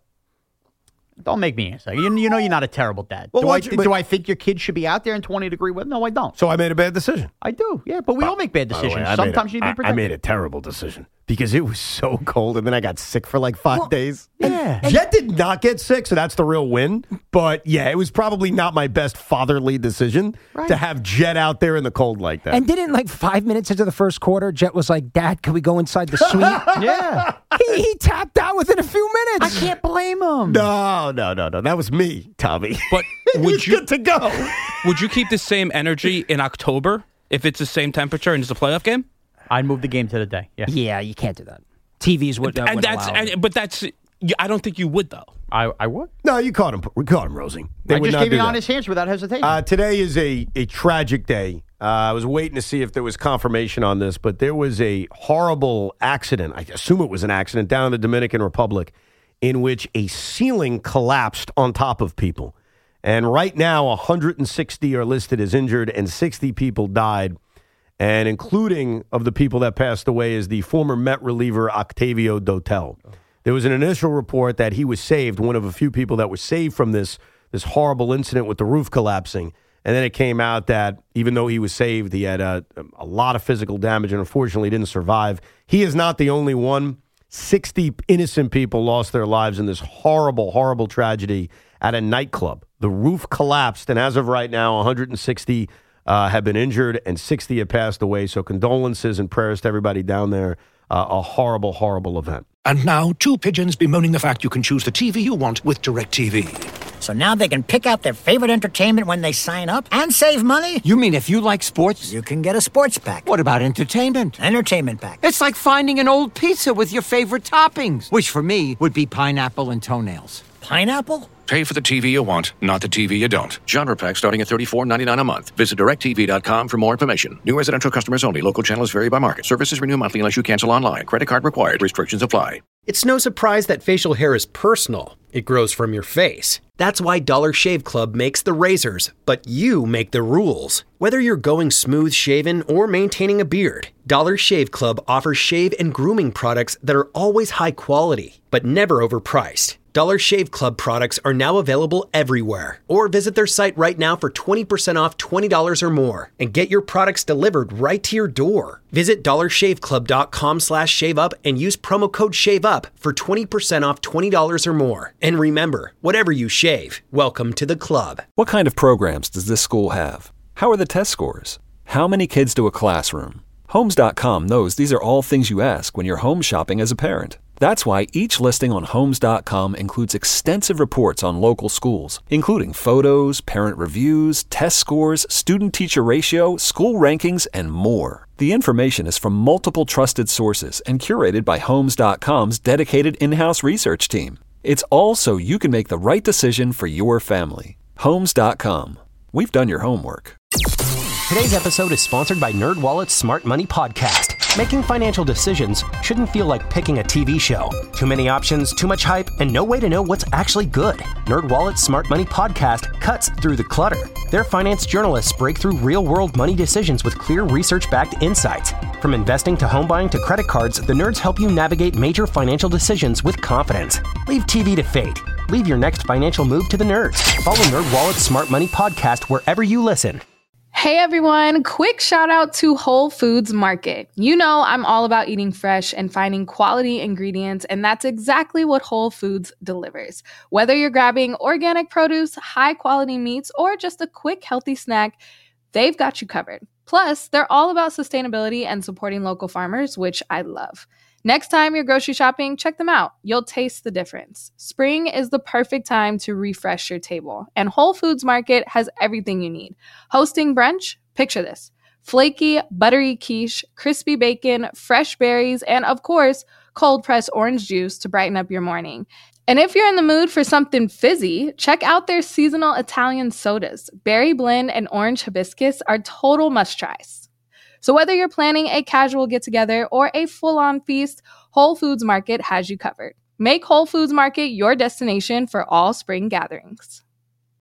Speaker 6: Don't make me answer. You, you know you're not a terrible dad.
Speaker 4: Well,
Speaker 6: do, I,
Speaker 4: why'd you- but-
Speaker 6: do I think your kids should be out there in twenty degree weather? No, I don't.
Speaker 4: So I made a bad decision.
Speaker 6: I do. Yeah, but we all make bad
Speaker 4: By the way,
Speaker 6: decisions.
Speaker 4: I made a-
Speaker 6: Sometimes you need to be
Speaker 4: I- I
Speaker 6: protected.
Speaker 4: made a terrible decision because it was so cold, and then I got sick for like five days.
Speaker 6: Yeah.
Speaker 4: Jet did not get sick, so that's the real win. But yeah, it was probably not my best fatherly decision to have Jet out there in the cold like that.
Speaker 7: And didn't like five minutes into the first quarter, Jet was like, "Dad, can we go inside the suite?"
Speaker 6: Yeah.
Speaker 7: He, he tapped out within a few minutes.
Speaker 6: I can't blame him.
Speaker 4: No, no, no, no. That was me, Tommy.
Speaker 16: But
Speaker 4: He
Speaker 16: would
Speaker 4: was
Speaker 16: you
Speaker 4: good to go?
Speaker 16: would you keep the same energy in October if it's the same temperature and it's a playoff game?
Speaker 6: I'd move the game to the day. Yeah.
Speaker 7: Yeah, you can't do that. T Vs would. Uh,
Speaker 16: and
Speaker 7: would
Speaker 16: that's
Speaker 7: allow it.
Speaker 16: and, but that's I don't think you would though.
Speaker 6: I, I would.
Speaker 4: No, you caught him. We caught him, Rosie. They
Speaker 6: I
Speaker 4: would
Speaker 6: just
Speaker 4: not
Speaker 6: gave you
Speaker 4: do
Speaker 6: an
Speaker 4: that.
Speaker 6: honest answer without hesitation.
Speaker 4: Uh, today is a, a tragic day. Uh, I was waiting to see if there was confirmation on this, but there was a horrible accident. I assume it was an accident down in the Dominican Republic in which a ceiling collapsed on top of people. And right now, one hundred sixty are listed as injured and sixty people died. And including of the people that passed away is the former Met reliever Octavio Dotel. There was an initial report that he was saved, one of a few people that was saved from this, this horrible incident with the roof collapsing. And then it came out that even though he was saved, he had a, a lot of physical damage and unfortunately didn't survive. He is not the only one. sixty innocent people lost their lives in this horrible, horrible tragedy at a nightclub. The roof collapsed, and as of right now, one hundred sixty uh, have been injured and sixty have passed away. So condolences and prayers to everybody down there. Uh, a horrible, horrible event.
Speaker 17: And now, two pigeons bemoaning the fact you can choose the T V you want with DirecTV.
Speaker 18: So now they can pick out their favorite entertainment when they sign up and save money?
Speaker 19: You mean if you like sports?
Speaker 18: You can get a sports pack.
Speaker 19: What about entertainment?
Speaker 18: Entertainment pack.
Speaker 19: It's like finding an old pizza with your favorite toppings, which for me would be pineapple and toenails.
Speaker 18: Pineapple?
Speaker 17: Pay for the T V you want, not the T V you don't. Genre pack starting at thirty-four ninety-nine a month. Visit direct T V dot com for more information. New residential customers only. Local channels vary by market. Services renew monthly unless you cancel online. Credit card required. Restrictions apply.
Speaker 20: It's no surprise that facial hair is personal. It grows from your face. That's why Dollar Shave Club makes the razors, but you make the rules. Whether you're going smooth shaven or maintaining a beard, Dollar Shave Club offers shave and grooming products that are always high quality, but never overpriced. Dollar Shave Club products are now available everywhere. Or visit their site right now for twenty percent off twenty dollars or more and get your products delivered right to your door. Visit dollar shave club dot com slash shave up and use promo code SHAVEUP for twenty percent off twenty dollars or more. And remember, whatever you shave, welcome to the club.
Speaker 21: What kind of programs does this school have? How are the test scores? How many kids to a classroom? Homes dot com knows these are all things you ask when you're home shopping as a parent. That's why each listing on Homes dot com includes extensive reports on local schools, including photos, parent reviews, test scores, student-teacher ratio, school rankings, and more. The information is from multiple trusted sources and curated by Homes dot com's dedicated in-house research team. It's all so you can make the right decision for your family. Homes dot com. We've done your homework.
Speaker 22: Today's episode is sponsored by NerdWallet's Smart Money Podcast. Making financial decisions shouldn't feel like picking a T V show. Too many options, too much hype, and no way to know what's actually good. NerdWallet's Smart Money Podcast cuts through the clutter. Their finance journalists break through real-world money decisions with clear research-backed insights. From investing to home buying to credit cards, the nerds help you navigate major financial decisions with confidence. Leave T V to fate. Leave your next financial move to the nerds. Follow NerdWallet's Smart Money Podcast wherever you listen.
Speaker 23: Hey everyone, quick shout out to Whole Foods Market. You know I'm all about eating fresh and finding quality ingredients, and that's exactly what Whole Foods delivers. Whether you're grabbing organic produce, high quality meats, or just a quick healthy snack, they've got you covered. Plus, they're all about sustainability and supporting local farmers, which I love. Next time you're grocery shopping, check them out. You'll taste the difference. Spring is the perfect time to refresh your table, and Whole Foods Market has everything you need. Hosting brunch? Picture this. Flaky, buttery quiche, crispy bacon, fresh berries, and of course, cold-pressed orange juice to brighten up your morning. And if you're in the mood for something fizzy, check out their seasonal Italian sodas. Berry blend and orange hibiscus are total must-tries. So whether you're planning a casual get-together or a full-on feast, Whole Foods Market has you covered. Make Whole Foods Market your destination for all spring gatherings.